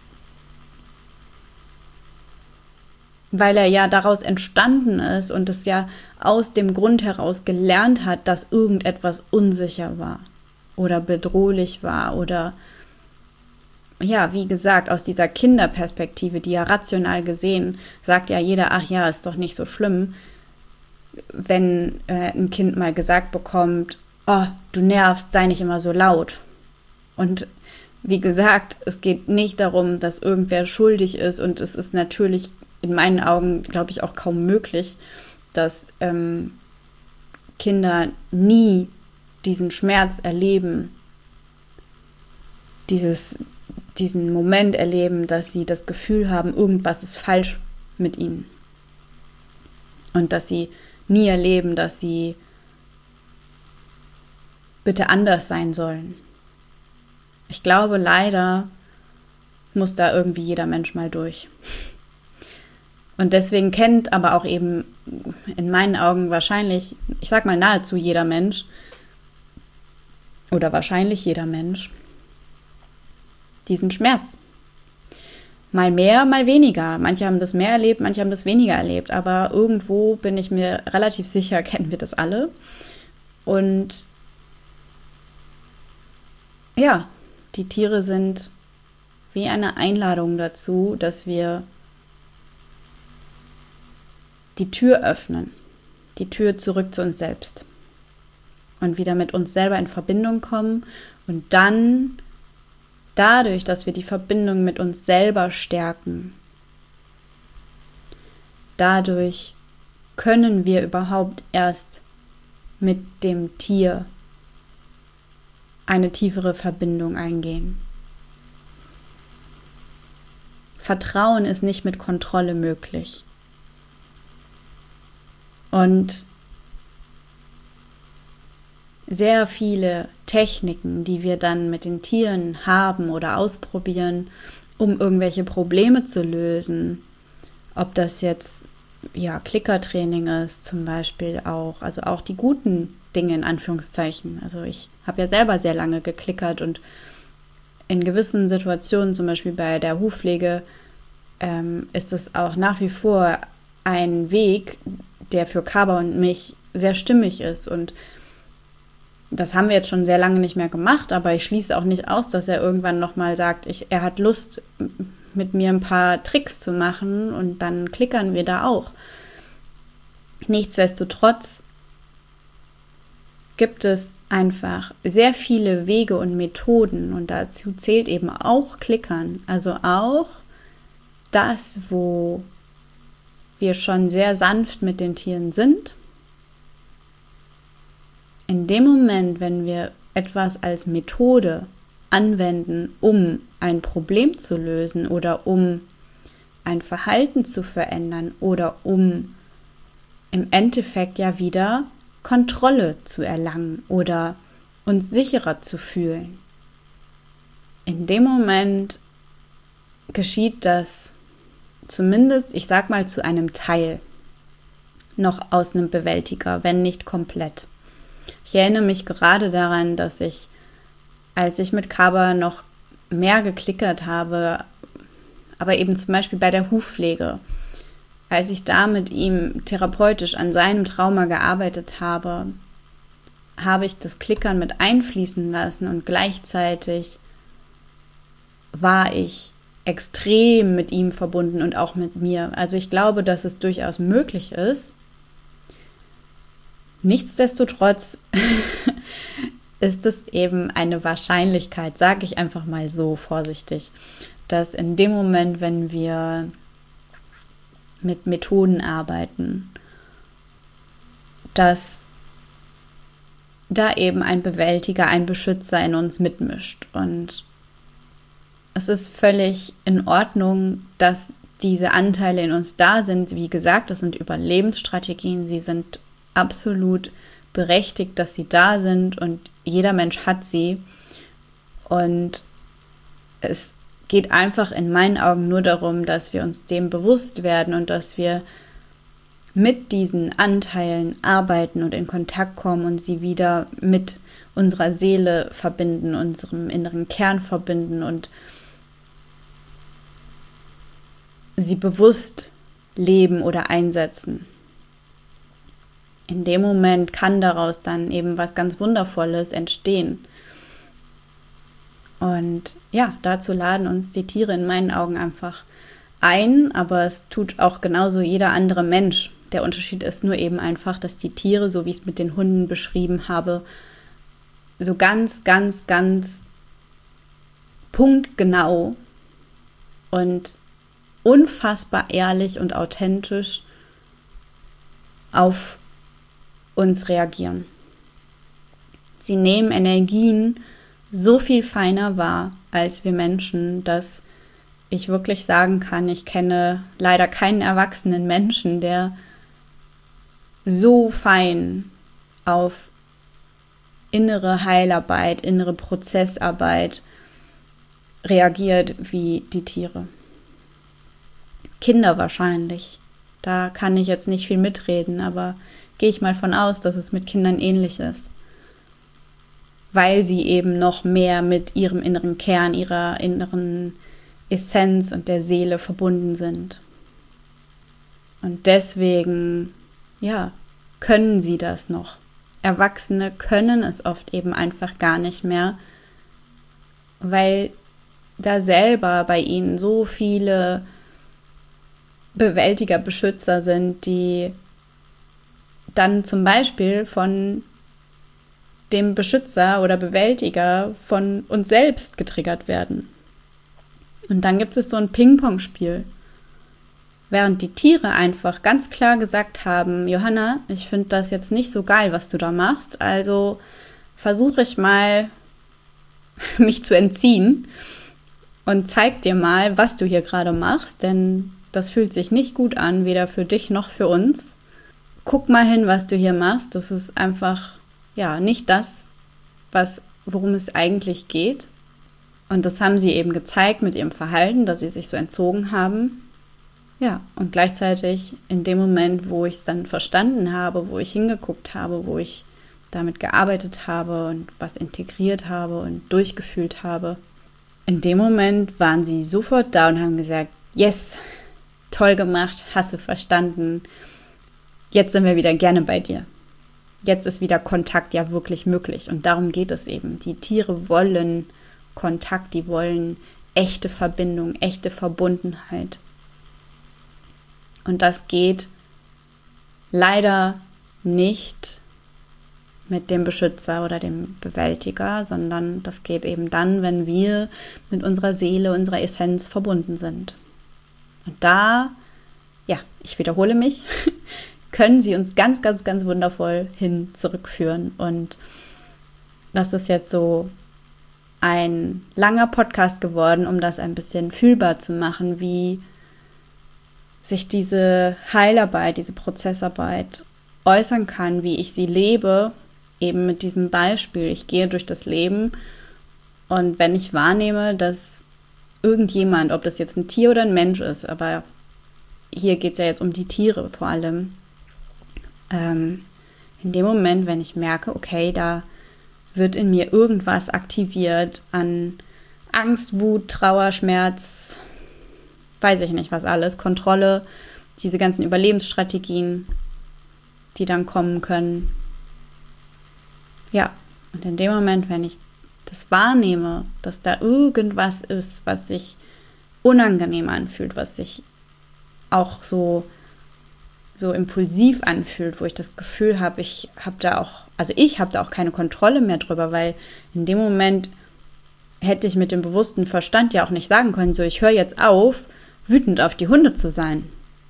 Weil er ja daraus entstanden ist und es ja aus dem Grund heraus gelernt hat, dass irgendetwas unsicher war oder bedrohlich war oder ja, wie gesagt, aus dieser Kinderperspektive, die ja rational gesehen, sagt ja jeder, ach ja, ist doch nicht so schlimm, wenn äh, ein Kind mal gesagt bekommt, oh, du nervst, sei nicht immer so laut. Und wie gesagt, es geht nicht darum, dass irgendwer schuldig ist und es ist natürlich in meinen Augen, glaube ich, auch kaum möglich, dass ähm, Kinder nie diesen Schmerz erleben, dieses, diesen Moment erleben, dass sie das Gefühl haben, irgendwas ist falsch mit ihnen. Und dass sie nie erleben, dass sie bitte anders sein sollen. Ich glaube, leider muss da irgendwie jeder Mensch mal durch. Und deswegen kennt aber auch eben in meinen Augen wahrscheinlich, ich sag mal nahezu jeder Mensch oder wahrscheinlich jeder Mensch diesen Schmerz. Mal mehr, mal weniger. Manche haben das mehr erlebt, manche haben das weniger erlebt. Aber irgendwo bin ich mir relativ sicher, kennen wir das alle. Und ja, die Tiere sind wie eine Einladung dazu, dass wir die Tür öffnen, die Tür zurück zu uns selbst und wieder mit uns selber in Verbindung kommen und dann dadurch, dass wir die Verbindung mit uns selber stärken, dadurch können wir überhaupt erst mit dem Tier eine tiefere Verbindung eingehen. Vertrauen ist nicht mit Kontrolle möglich. Und sehr viele Techniken, die wir dann mit den Tieren haben oder ausprobieren, um irgendwelche Probleme zu lösen, ob das jetzt ja Klickertraining ist zum Beispiel auch, also auch die guten Dinge in Anführungszeichen. Also ich habe ja selber sehr lange geklickert und in gewissen Situationen, zum Beispiel bei der Hufpflege, ähm, ist es auch nach wie vor ein Weg, der für Kaba und mich sehr stimmig ist. Und das haben wir jetzt schon sehr lange nicht mehr gemacht, aber ich schließe auch nicht aus, dass er irgendwann nochmal sagt, ich, er hat Lust, mit mir ein paar Tricks zu machen und dann klickern wir da auch. Nichtsdestotrotz gibt es einfach sehr viele Wege und Methoden und dazu zählt eben auch Klickern, also auch das, wo wir schon sehr sanft mit den Tieren sind. In dem Moment, wenn wir etwas als Methode anwenden, um ein Problem zu lösen oder um ein Verhalten zu verändern oder um im Endeffekt ja wieder Kontrolle zu erlangen oder uns sicherer zu fühlen. In dem Moment geschieht das zumindest, ich sag mal, zu einem Teil noch aus einem Bewältiger, wenn nicht komplett. Ich erinnere mich gerade daran, dass ich, als ich mit Kaba noch mehr geklickert habe, aber eben zum Beispiel bei der Hufpflege, als ich da mit ihm therapeutisch an seinem Trauma gearbeitet habe, habe ich das Klickern mit einfließen lassen und gleichzeitig war ich extrem mit ihm verbunden und auch mit mir. Also ich glaube, dass es durchaus möglich ist. Nichtsdestotrotz ist es eben eine Wahrscheinlichkeit, sage ich einfach mal so vorsichtig, dass in dem Moment, wenn wir mit Methoden arbeiten, dass da eben ein Bewältiger, ein Beschützer in uns mitmischt. Und es ist völlig in Ordnung, dass diese Anteile in uns da sind. Wie gesagt, das sind Überlebensstrategien, sie sind absolut berechtigt, dass sie da sind und jeder Mensch hat sie. Und es geht einfach in meinen Augen nur darum, dass wir uns dem bewusst werden und dass wir mit diesen Anteilen arbeiten und in Kontakt kommen und sie wieder mit unserer Seele verbinden, unserem inneren Kern verbinden und sie bewusst leben oder einsetzen. In dem Moment kann daraus dann eben was ganz Wundervolles entstehen. Und ja, dazu laden uns die Tiere in meinen Augen einfach ein, aber es tut auch genauso jeder andere Mensch. Der Unterschied ist nur eben einfach, dass die Tiere, so wie ich es mit den Hunden beschrieben habe, so ganz, ganz, ganz punktgenau und unfassbar ehrlich und authentisch auf uns reagieren. Sie nehmen Energien so viel feiner wahr als wir Menschen, dass ich wirklich sagen kann, ich kenne leider keinen erwachsenen Menschen, der so fein auf innere Heilarbeit, innere Prozessarbeit reagiert wie die Tiere. Kinder wahrscheinlich. Da kann ich jetzt nicht viel mitreden, aber gehe ich mal von aus, dass es mit Kindern ähnlich ist. Weil sie eben noch mehr mit ihrem inneren Kern, ihrer inneren Essenz und der Seele verbunden sind. Und deswegen, ja, können sie das noch. Erwachsene können es oft eben einfach gar nicht mehr, weil da selber bei ihnen so viele Bewältiger, Beschützer sind, die dann zum Beispiel von dem Beschützer oder Bewältiger von uns selbst getriggert werden. Und dann gibt es so ein Ping-Pong-Spiel. Während die Tiere einfach ganz klar gesagt haben, Johanna, ich finde das jetzt nicht so geil, was du da machst, also versuche ich mal, mich zu entziehen und zeig dir mal, was du hier gerade machst, denn das fühlt sich nicht gut an, weder für dich noch für uns. Guck mal hin, was du hier machst, das ist einfach, ja, nicht das, was, worum es eigentlich geht. Und das haben sie eben gezeigt mit ihrem Verhalten, dass sie sich so entzogen haben. Ja, und gleichzeitig in dem Moment, wo ich es dann verstanden habe, wo ich hingeguckt habe, wo ich damit gearbeitet habe und was integriert habe und durchgefühlt habe, in dem Moment waren sie sofort da und haben gesagt, yes, toll gemacht, hast du verstanden, jetzt sind wir wieder gerne bei dir. Jetzt ist wieder Kontakt ja wirklich möglich und darum geht es eben. Die Tiere wollen Kontakt, die wollen echte Verbindung, echte Verbundenheit. Und das geht leider nicht mit dem Beschützer oder dem Bewältiger, sondern das geht eben dann, wenn wir mit unserer Seele, unserer Essenz verbunden sind. Und da, ja, ich wiederhole mich, können sie uns ganz, ganz, ganz wundervoll hin zurückführen. Und das ist jetzt so ein langer Podcast geworden, um das ein bisschen fühlbar zu machen, wie sich diese Heilarbeit, diese Prozessarbeit äußern kann, wie ich sie lebe eben mit diesem Beispiel. Ich gehe durch das Leben und wenn ich wahrnehme, dass irgendjemand, ob das jetzt ein Tier oder ein Mensch ist, aber hier geht es ja jetzt um die Tiere vor allem, ähm, in dem Moment, wenn ich merke, okay, da wird in mir irgendwas aktiviert an Angst, Wut, Trauer, Schmerz, weiß ich nicht was alles, Kontrolle, diese ganzen Überlebensstrategien, die dann kommen können. Ja, und in dem Moment, wenn ich das wahrnehme, dass da irgendwas ist, was sich unangenehm anfühlt, was sich auch so, so impulsiv anfühlt, wo ich das Gefühl habe, ich habe da auch, also ich habe da auch keine Kontrolle mehr drüber, weil in dem Moment hätte ich mit dem bewussten Verstand ja auch nicht sagen können, so ich höre jetzt auf, wütend auf die Hunde zu sein.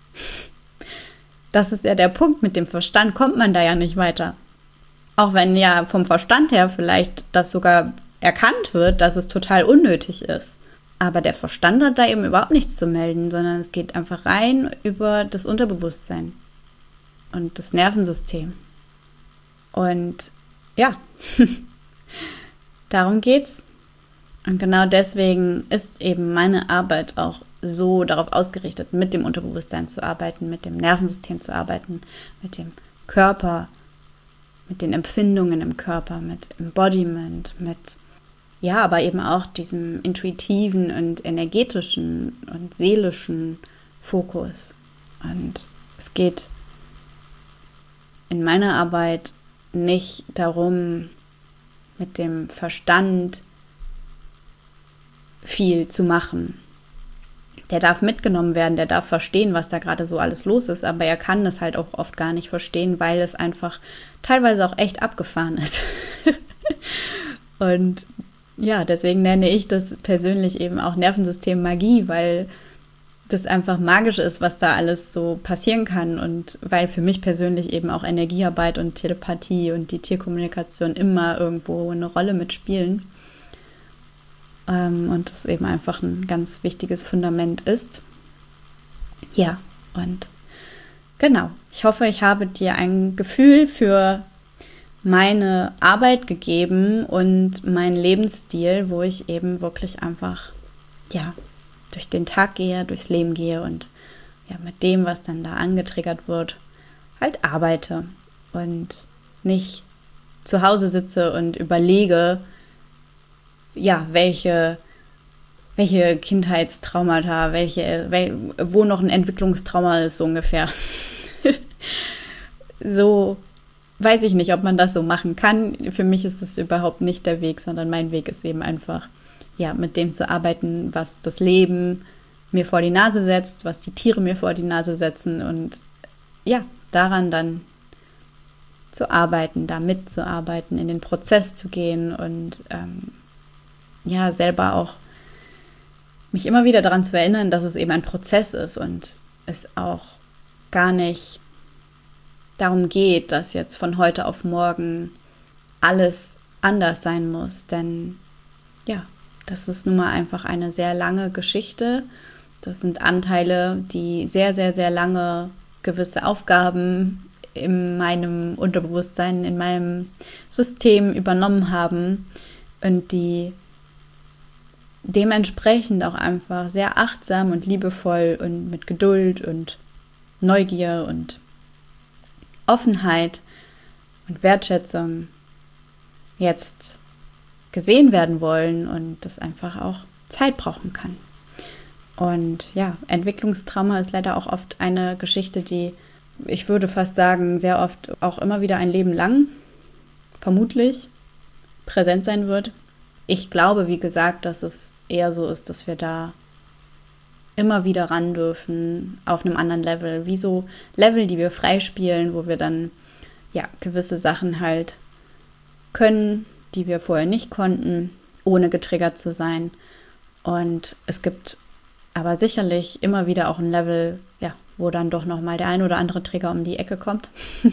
Das ist ja der Punkt, mit dem Verstand kommt man da ja nicht weiter. Auch wenn ja vom Verstand her vielleicht das sogar erkannt wird, dass es total unnötig ist. Aber der Verstand hat da eben überhaupt nichts zu melden, sondern es geht einfach rein über das Unterbewusstsein und das Nervensystem. Und ja, darum geht's. Und genau deswegen ist eben meine Arbeit auch so darauf ausgerichtet, mit dem Unterbewusstsein zu arbeiten, mit dem Nervensystem zu arbeiten, mit dem Körper, mit den Empfindungen im Körper, mit Embodiment, mit, ja, aber eben auch diesem intuitiven und energetischen und seelischen Fokus. Und es geht in meiner Arbeit nicht darum, mit dem Verstand viel zu machen. Der darf mitgenommen werden, der darf verstehen, was da gerade so alles los ist, aber er kann es halt auch oft gar nicht verstehen, weil es einfach teilweise auch echt abgefahren ist. Und ja, deswegen nenne ich das persönlich eben auch Nervensystem-Magie, weil das einfach magisch ist, was da alles so passieren kann und weil für mich persönlich eben auch Energiearbeit und Telepathie und die Tierkommunikation immer irgendwo eine Rolle mitspielen. Und das eben einfach ein ganz wichtiges Fundament ist. Ja, und genau. Ich hoffe, ich habe dir ein Gefühl für meine Arbeit gegeben und meinen Lebensstil, wo ich eben wirklich einfach, ja, durch den Tag gehe, durchs Leben gehe und ja, mit dem, was dann da angetriggert wird, halt arbeite und nicht zu Hause sitze und überlege, ja, welche, welche Kindheitstraumata, welche, wel, wo noch ein Entwicklungstrauma ist, so ungefähr. So weiß ich nicht, ob man das so machen kann. Für mich ist das überhaupt nicht der Weg, sondern mein Weg ist eben einfach, ja, mit dem zu arbeiten, was das Leben mir vor die Nase setzt, was die Tiere mir vor die Nase setzen und ja, daran dann zu arbeiten, da mitzuarbeiten, in den Prozess zu gehen und ähm, ja, selber auch mich immer wieder daran zu erinnern, dass es eben ein Prozess ist und es auch gar nicht darum geht, dass jetzt von heute auf morgen alles anders sein muss, denn ja, das ist nun mal einfach eine sehr lange Geschichte. Das sind Anteile, die sehr, sehr, sehr lange gewisse Aufgaben in meinem Unterbewusstsein, in meinem System übernommen haben und die dementsprechend auch einfach sehr achtsam und liebevoll und mit Geduld und Neugier und Offenheit und Wertschätzung jetzt gesehen werden wollen und das einfach auch Zeit brauchen kann. Und ja, Entwicklungstrauma ist leider auch oft eine Geschichte, die, ich würde fast sagen, sehr oft auch immer wieder ein Leben lang vermutlich präsent sein wird. Ich glaube, wie gesagt, dass es eher so ist, dass wir da immer wieder ran dürfen auf einem anderen Level, wie so Level, die wir freispielen, wo wir dann ja gewisse Sachen halt können, die wir vorher nicht konnten, ohne getriggert zu sein. Und es gibt aber sicherlich immer wieder auch ein Level, ja, wo dann doch nochmal der ein oder andere Trigger um die Ecke kommt.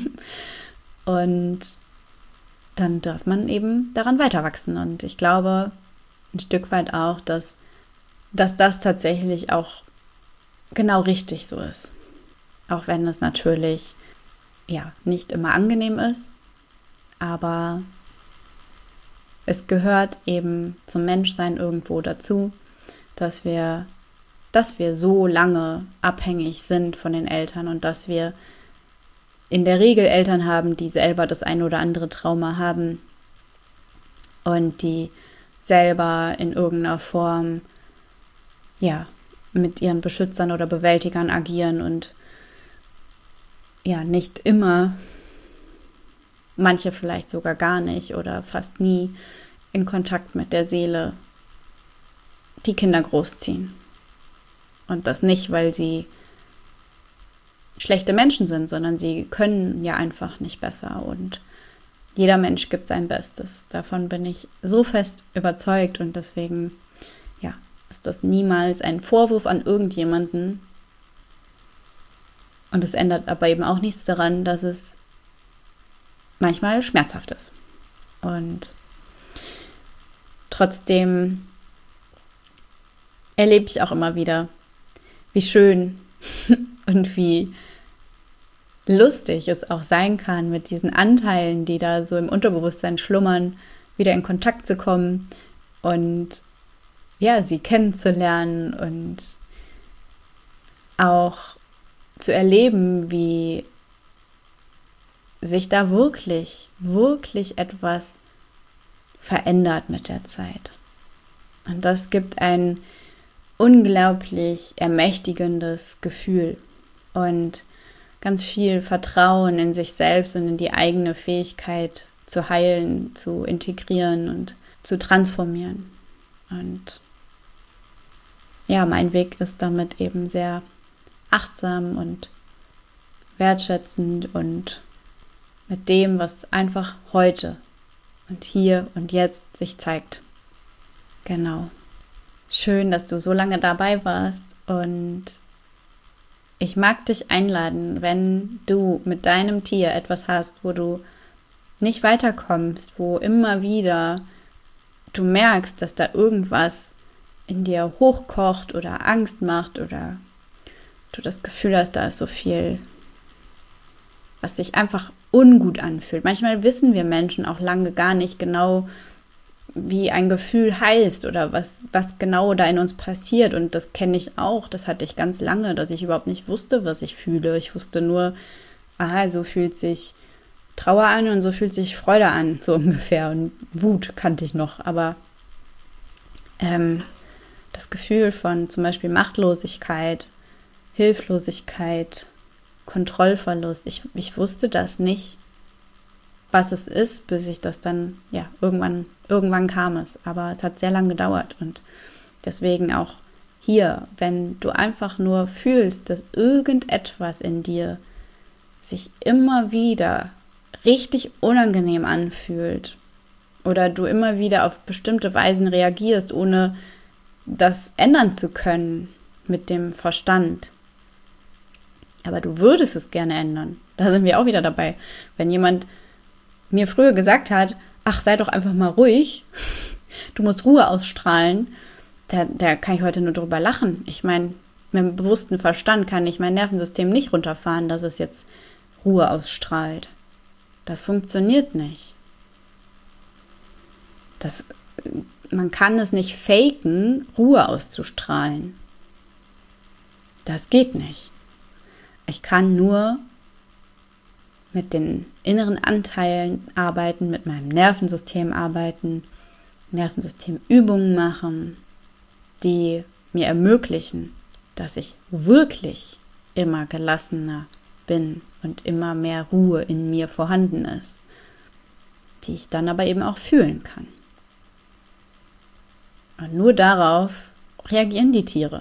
Und dann darf man eben daran weiterwachsen. Und ich glaube ein Stück weit auch, dass, dass das tatsächlich auch genau richtig so ist. Auch wenn es natürlich ja nicht immer angenehm ist. Aber es gehört eben zum Menschsein irgendwo dazu, dass wir, dass wir so lange abhängig sind von den Eltern und dass wir in der Regel Eltern haben, die selber das ein oder andere Trauma haben und die selber in irgendeiner Form ja, mit ihren Beschützern oder Bewältigern agieren und ja, nicht immer, manche vielleicht sogar gar nicht oder fast nie in Kontakt mit der Seele die Kinder großziehen. Und das nicht, weil sie schlechte Menschen sind, sondern sie können ja einfach nicht besser und jeder Mensch gibt sein Bestes. Davon bin ich so fest überzeugt und deswegen, ja, ist das niemals ein Vorwurf an irgendjemanden. Und es ändert aber eben auch nichts daran, dass es manchmal schmerzhaft ist. Und trotzdem erlebe ich auch immer wieder, wie schön und wie lustig es auch sein kann, mit diesen Anteilen, die da so im Unterbewusstsein schlummern, wieder in Kontakt zu kommen und ja, sie kennenzulernen und auch zu erleben, wie sich da wirklich, wirklich etwas verändert mit der Zeit. Und das gibt ein unglaublich ermächtigendes Gefühl und ganz viel Vertrauen in sich selbst und in die eigene Fähigkeit zu heilen, zu integrieren und zu transformieren. Und ja, mein Weg ist damit eben sehr achtsam und wertschätzend und mit dem, was einfach heute und hier und jetzt sich zeigt. Genau. Schön, dass du so lange dabei warst und ich mag dich einladen, wenn du mit deinem Tier etwas hast, wo du nicht weiterkommst, wo immer wieder du merkst, dass da irgendwas in dir hochkocht oder Angst macht oder du das Gefühl hast, da ist so viel, was sich einfach ungut anfühlt. Manchmal wissen wir Menschen auch lange gar nicht genau, wie ein Gefühl heißt oder was, was genau da in uns passiert. Und das kenne ich auch, das hatte ich ganz lange, dass ich überhaupt nicht wusste, was ich fühle. Ich wusste nur, aha, so fühlt sich Trauer an und so fühlt sich Freude an, so ungefähr. Und Wut kannte ich noch, aber ähm, das Gefühl von zum Beispiel Machtlosigkeit, Hilflosigkeit, Kontrollverlust, ich, ich wusste das nicht, was es ist, bis ich das dann, ja, irgendwann, irgendwann kam es. Aber es hat sehr lange gedauert und deswegen auch hier, wenn du einfach nur fühlst, dass irgendetwas in dir sich immer wieder richtig unangenehm anfühlt oder du immer wieder auf bestimmte Weisen reagierst, ohne das ändern zu können mit dem Verstand. Aber du würdest es gerne ändern. Da sind wir auch wieder dabei. Wenn jemand mir früher gesagt hat, ach, sei doch einfach mal ruhig, du musst Ruhe ausstrahlen, da, da kann ich heute nur drüber lachen. Ich meine, mit dem bewussten Verstand kann ich mein Nervensystem nicht runterfahren, dass es jetzt Ruhe ausstrahlt. Das funktioniert nicht. Das, man kann es nicht faken, Ruhe auszustrahlen. Das geht nicht. Ich kann nur mit den inneren Anteilen arbeiten, mit meinem Nervensystem arbeiten, Nervensystemübungen machen, die mir ermöglichen, dass ich wirklich immer gelassener bin und immer mehr Ruhe in mir vorhanden ist, die ich dann aber eben auch fühlen kann. Und nur darauf reagieren die Tiere.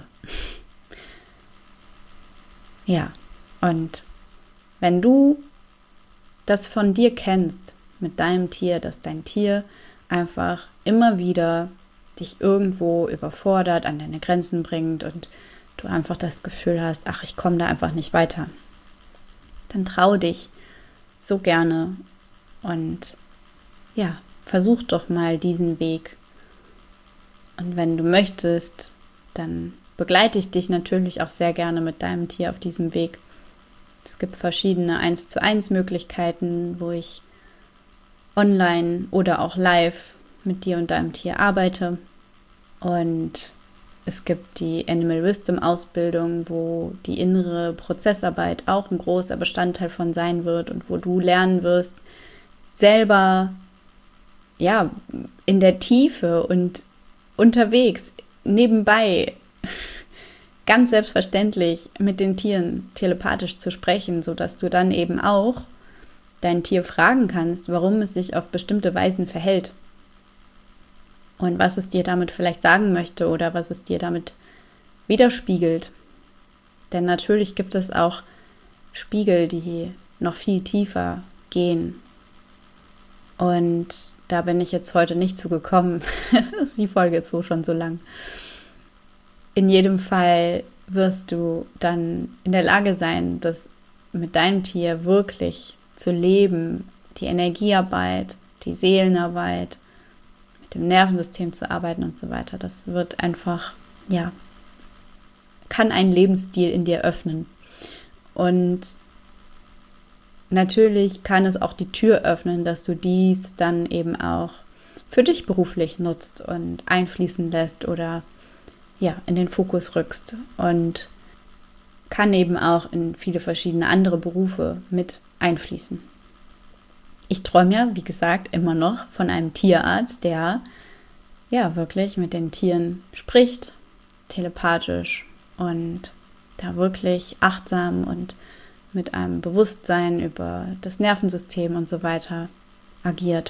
Ja, und wenn du das von dir kennst, mit deinem Tier, dass dein Tier einfach immer wieder dich irgendwo überfordert, an deine Grenzen bringt und du einfach das Gefühl hast, ach, ich komme da einfach nicht weiter, dann trau dich so gerne und ja, versuch doch mal diesen Weg. Und wenn du möchtest, dann begleite ich dich natürlich auch sehr gerne mit deinem Tier auf diesem Weg. Es gibt verschiedene eins zu eins Möglichkeiten, wo ich online oder auch live mit dir und deinem Tier arbeite. Und es gibt die Animal Wisdom Ausbildung, wo die innere Prozessarbeit auch ein großer Bestandteil von sein wird und wo du lernen wirst, selber ja in der Tiefe und unterwegs, nebenbei, ganz selbstverständlich mit den Tieren telepathisch zu sprechen, sodass du dann eben auch dein Tier fragen kannst, warum es sich auf bestimmte Weisen verhält und was es dir damit vielleicht sagen möchte oder was es dir damit widerspiegelt. Denn natürlich gibt es auch Spiegel, die noch viel tiefer gehen. Und da bin ich jetzt heute nicht zugekommen. Ist die Folge jetzt so schon so lang. In jedem Fall wirst du dann in der Lage sein, das mit deinem Tier wirklich zu leben, die Energiearbeit, die Seelenarbeit, mit dem Nervensystem zu arbeiten und so weiter. Das wird einfach, ja, kann einen Lebensstil in dir öffnen. Und natürlich kann es auch die Tür öffnen, dass du dies dann eben auch für dich beruflich nutzt und einfließen lässt oder ja, in den Fokus rückst und kann eben auch in viele verschiedene andere Berufe mit einfließen. Ich träume ja, wie gesagt, immer noch von einem Tierarzt, der ja wirklich mit den Tieren spricht, telepathisch und da wirklich achtsam und mit einem Bewusstsein über das Nervensystem und so weiter agiert.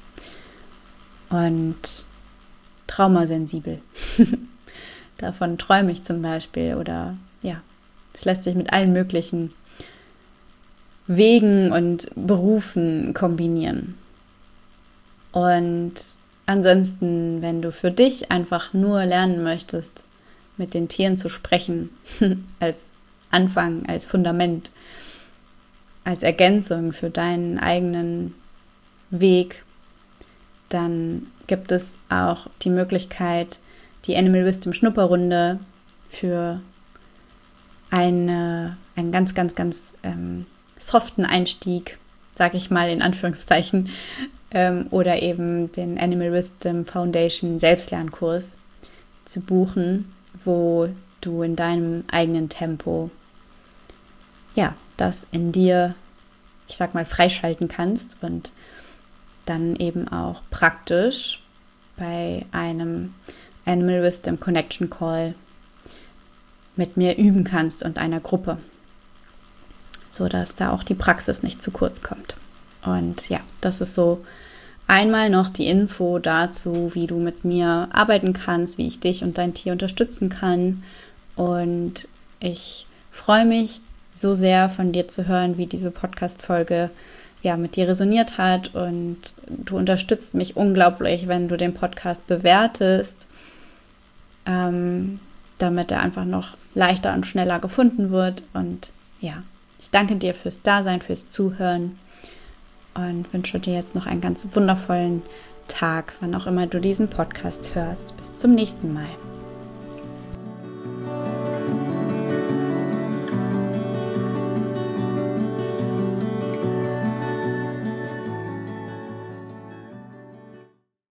Und traumasensibel. Davon träume ich zum Beispiel oder ja, es lässt sich mit allen möglichen Wegen und Berufen kombinieren. Und ansonsten, wenn du für dich einfach nur lernen möchtest, mit den Tieren zu sprechen, als Anfang, als Fundament, als Ergänzung für deinen eigenen Weg, dann gibt es auch die Möglichkeit, die Animal Wisdom Schnupperrunde für eine, einen ganz, ganz, ganz ähm, soften Einstieg, sage ich mal in Anführungszeichen, ähm, oder eben den Animal Wisdom Foundation Selbstlernkurs zu buchen, wo du in deinem eigenen Tempo ja, das in dir, ich sag mal, freischalten kannst und dann eben auch praktisch bei einem Animal Wisdom Connection Call mit mir üben kannst und einer Gruppe, sodass da auch die Praxis nicht zu kurz kommt. Und ja, das ist so einmal noch die Info dazu, wie du mit mir arbeiten kannst, wie ich dich und dein Tier unterstützen kann. Und ich freue mich so sehr von dir zu hören, wie diese Podcast-Folge ja mit dir resoniert hat, und du unterstützt mich unglaublich, wenn du den Podcast bewertest, ähm, damit er einfach noch leichter und schneller gefunden wird. Und ja, ich danke dir fürs Dasein, fürs Zuhören und wünsche dir jetzt noch einen ganz wundervollen Tag, wann auch immer du diesen Podcast hörst. Bis zum nächsten Mal.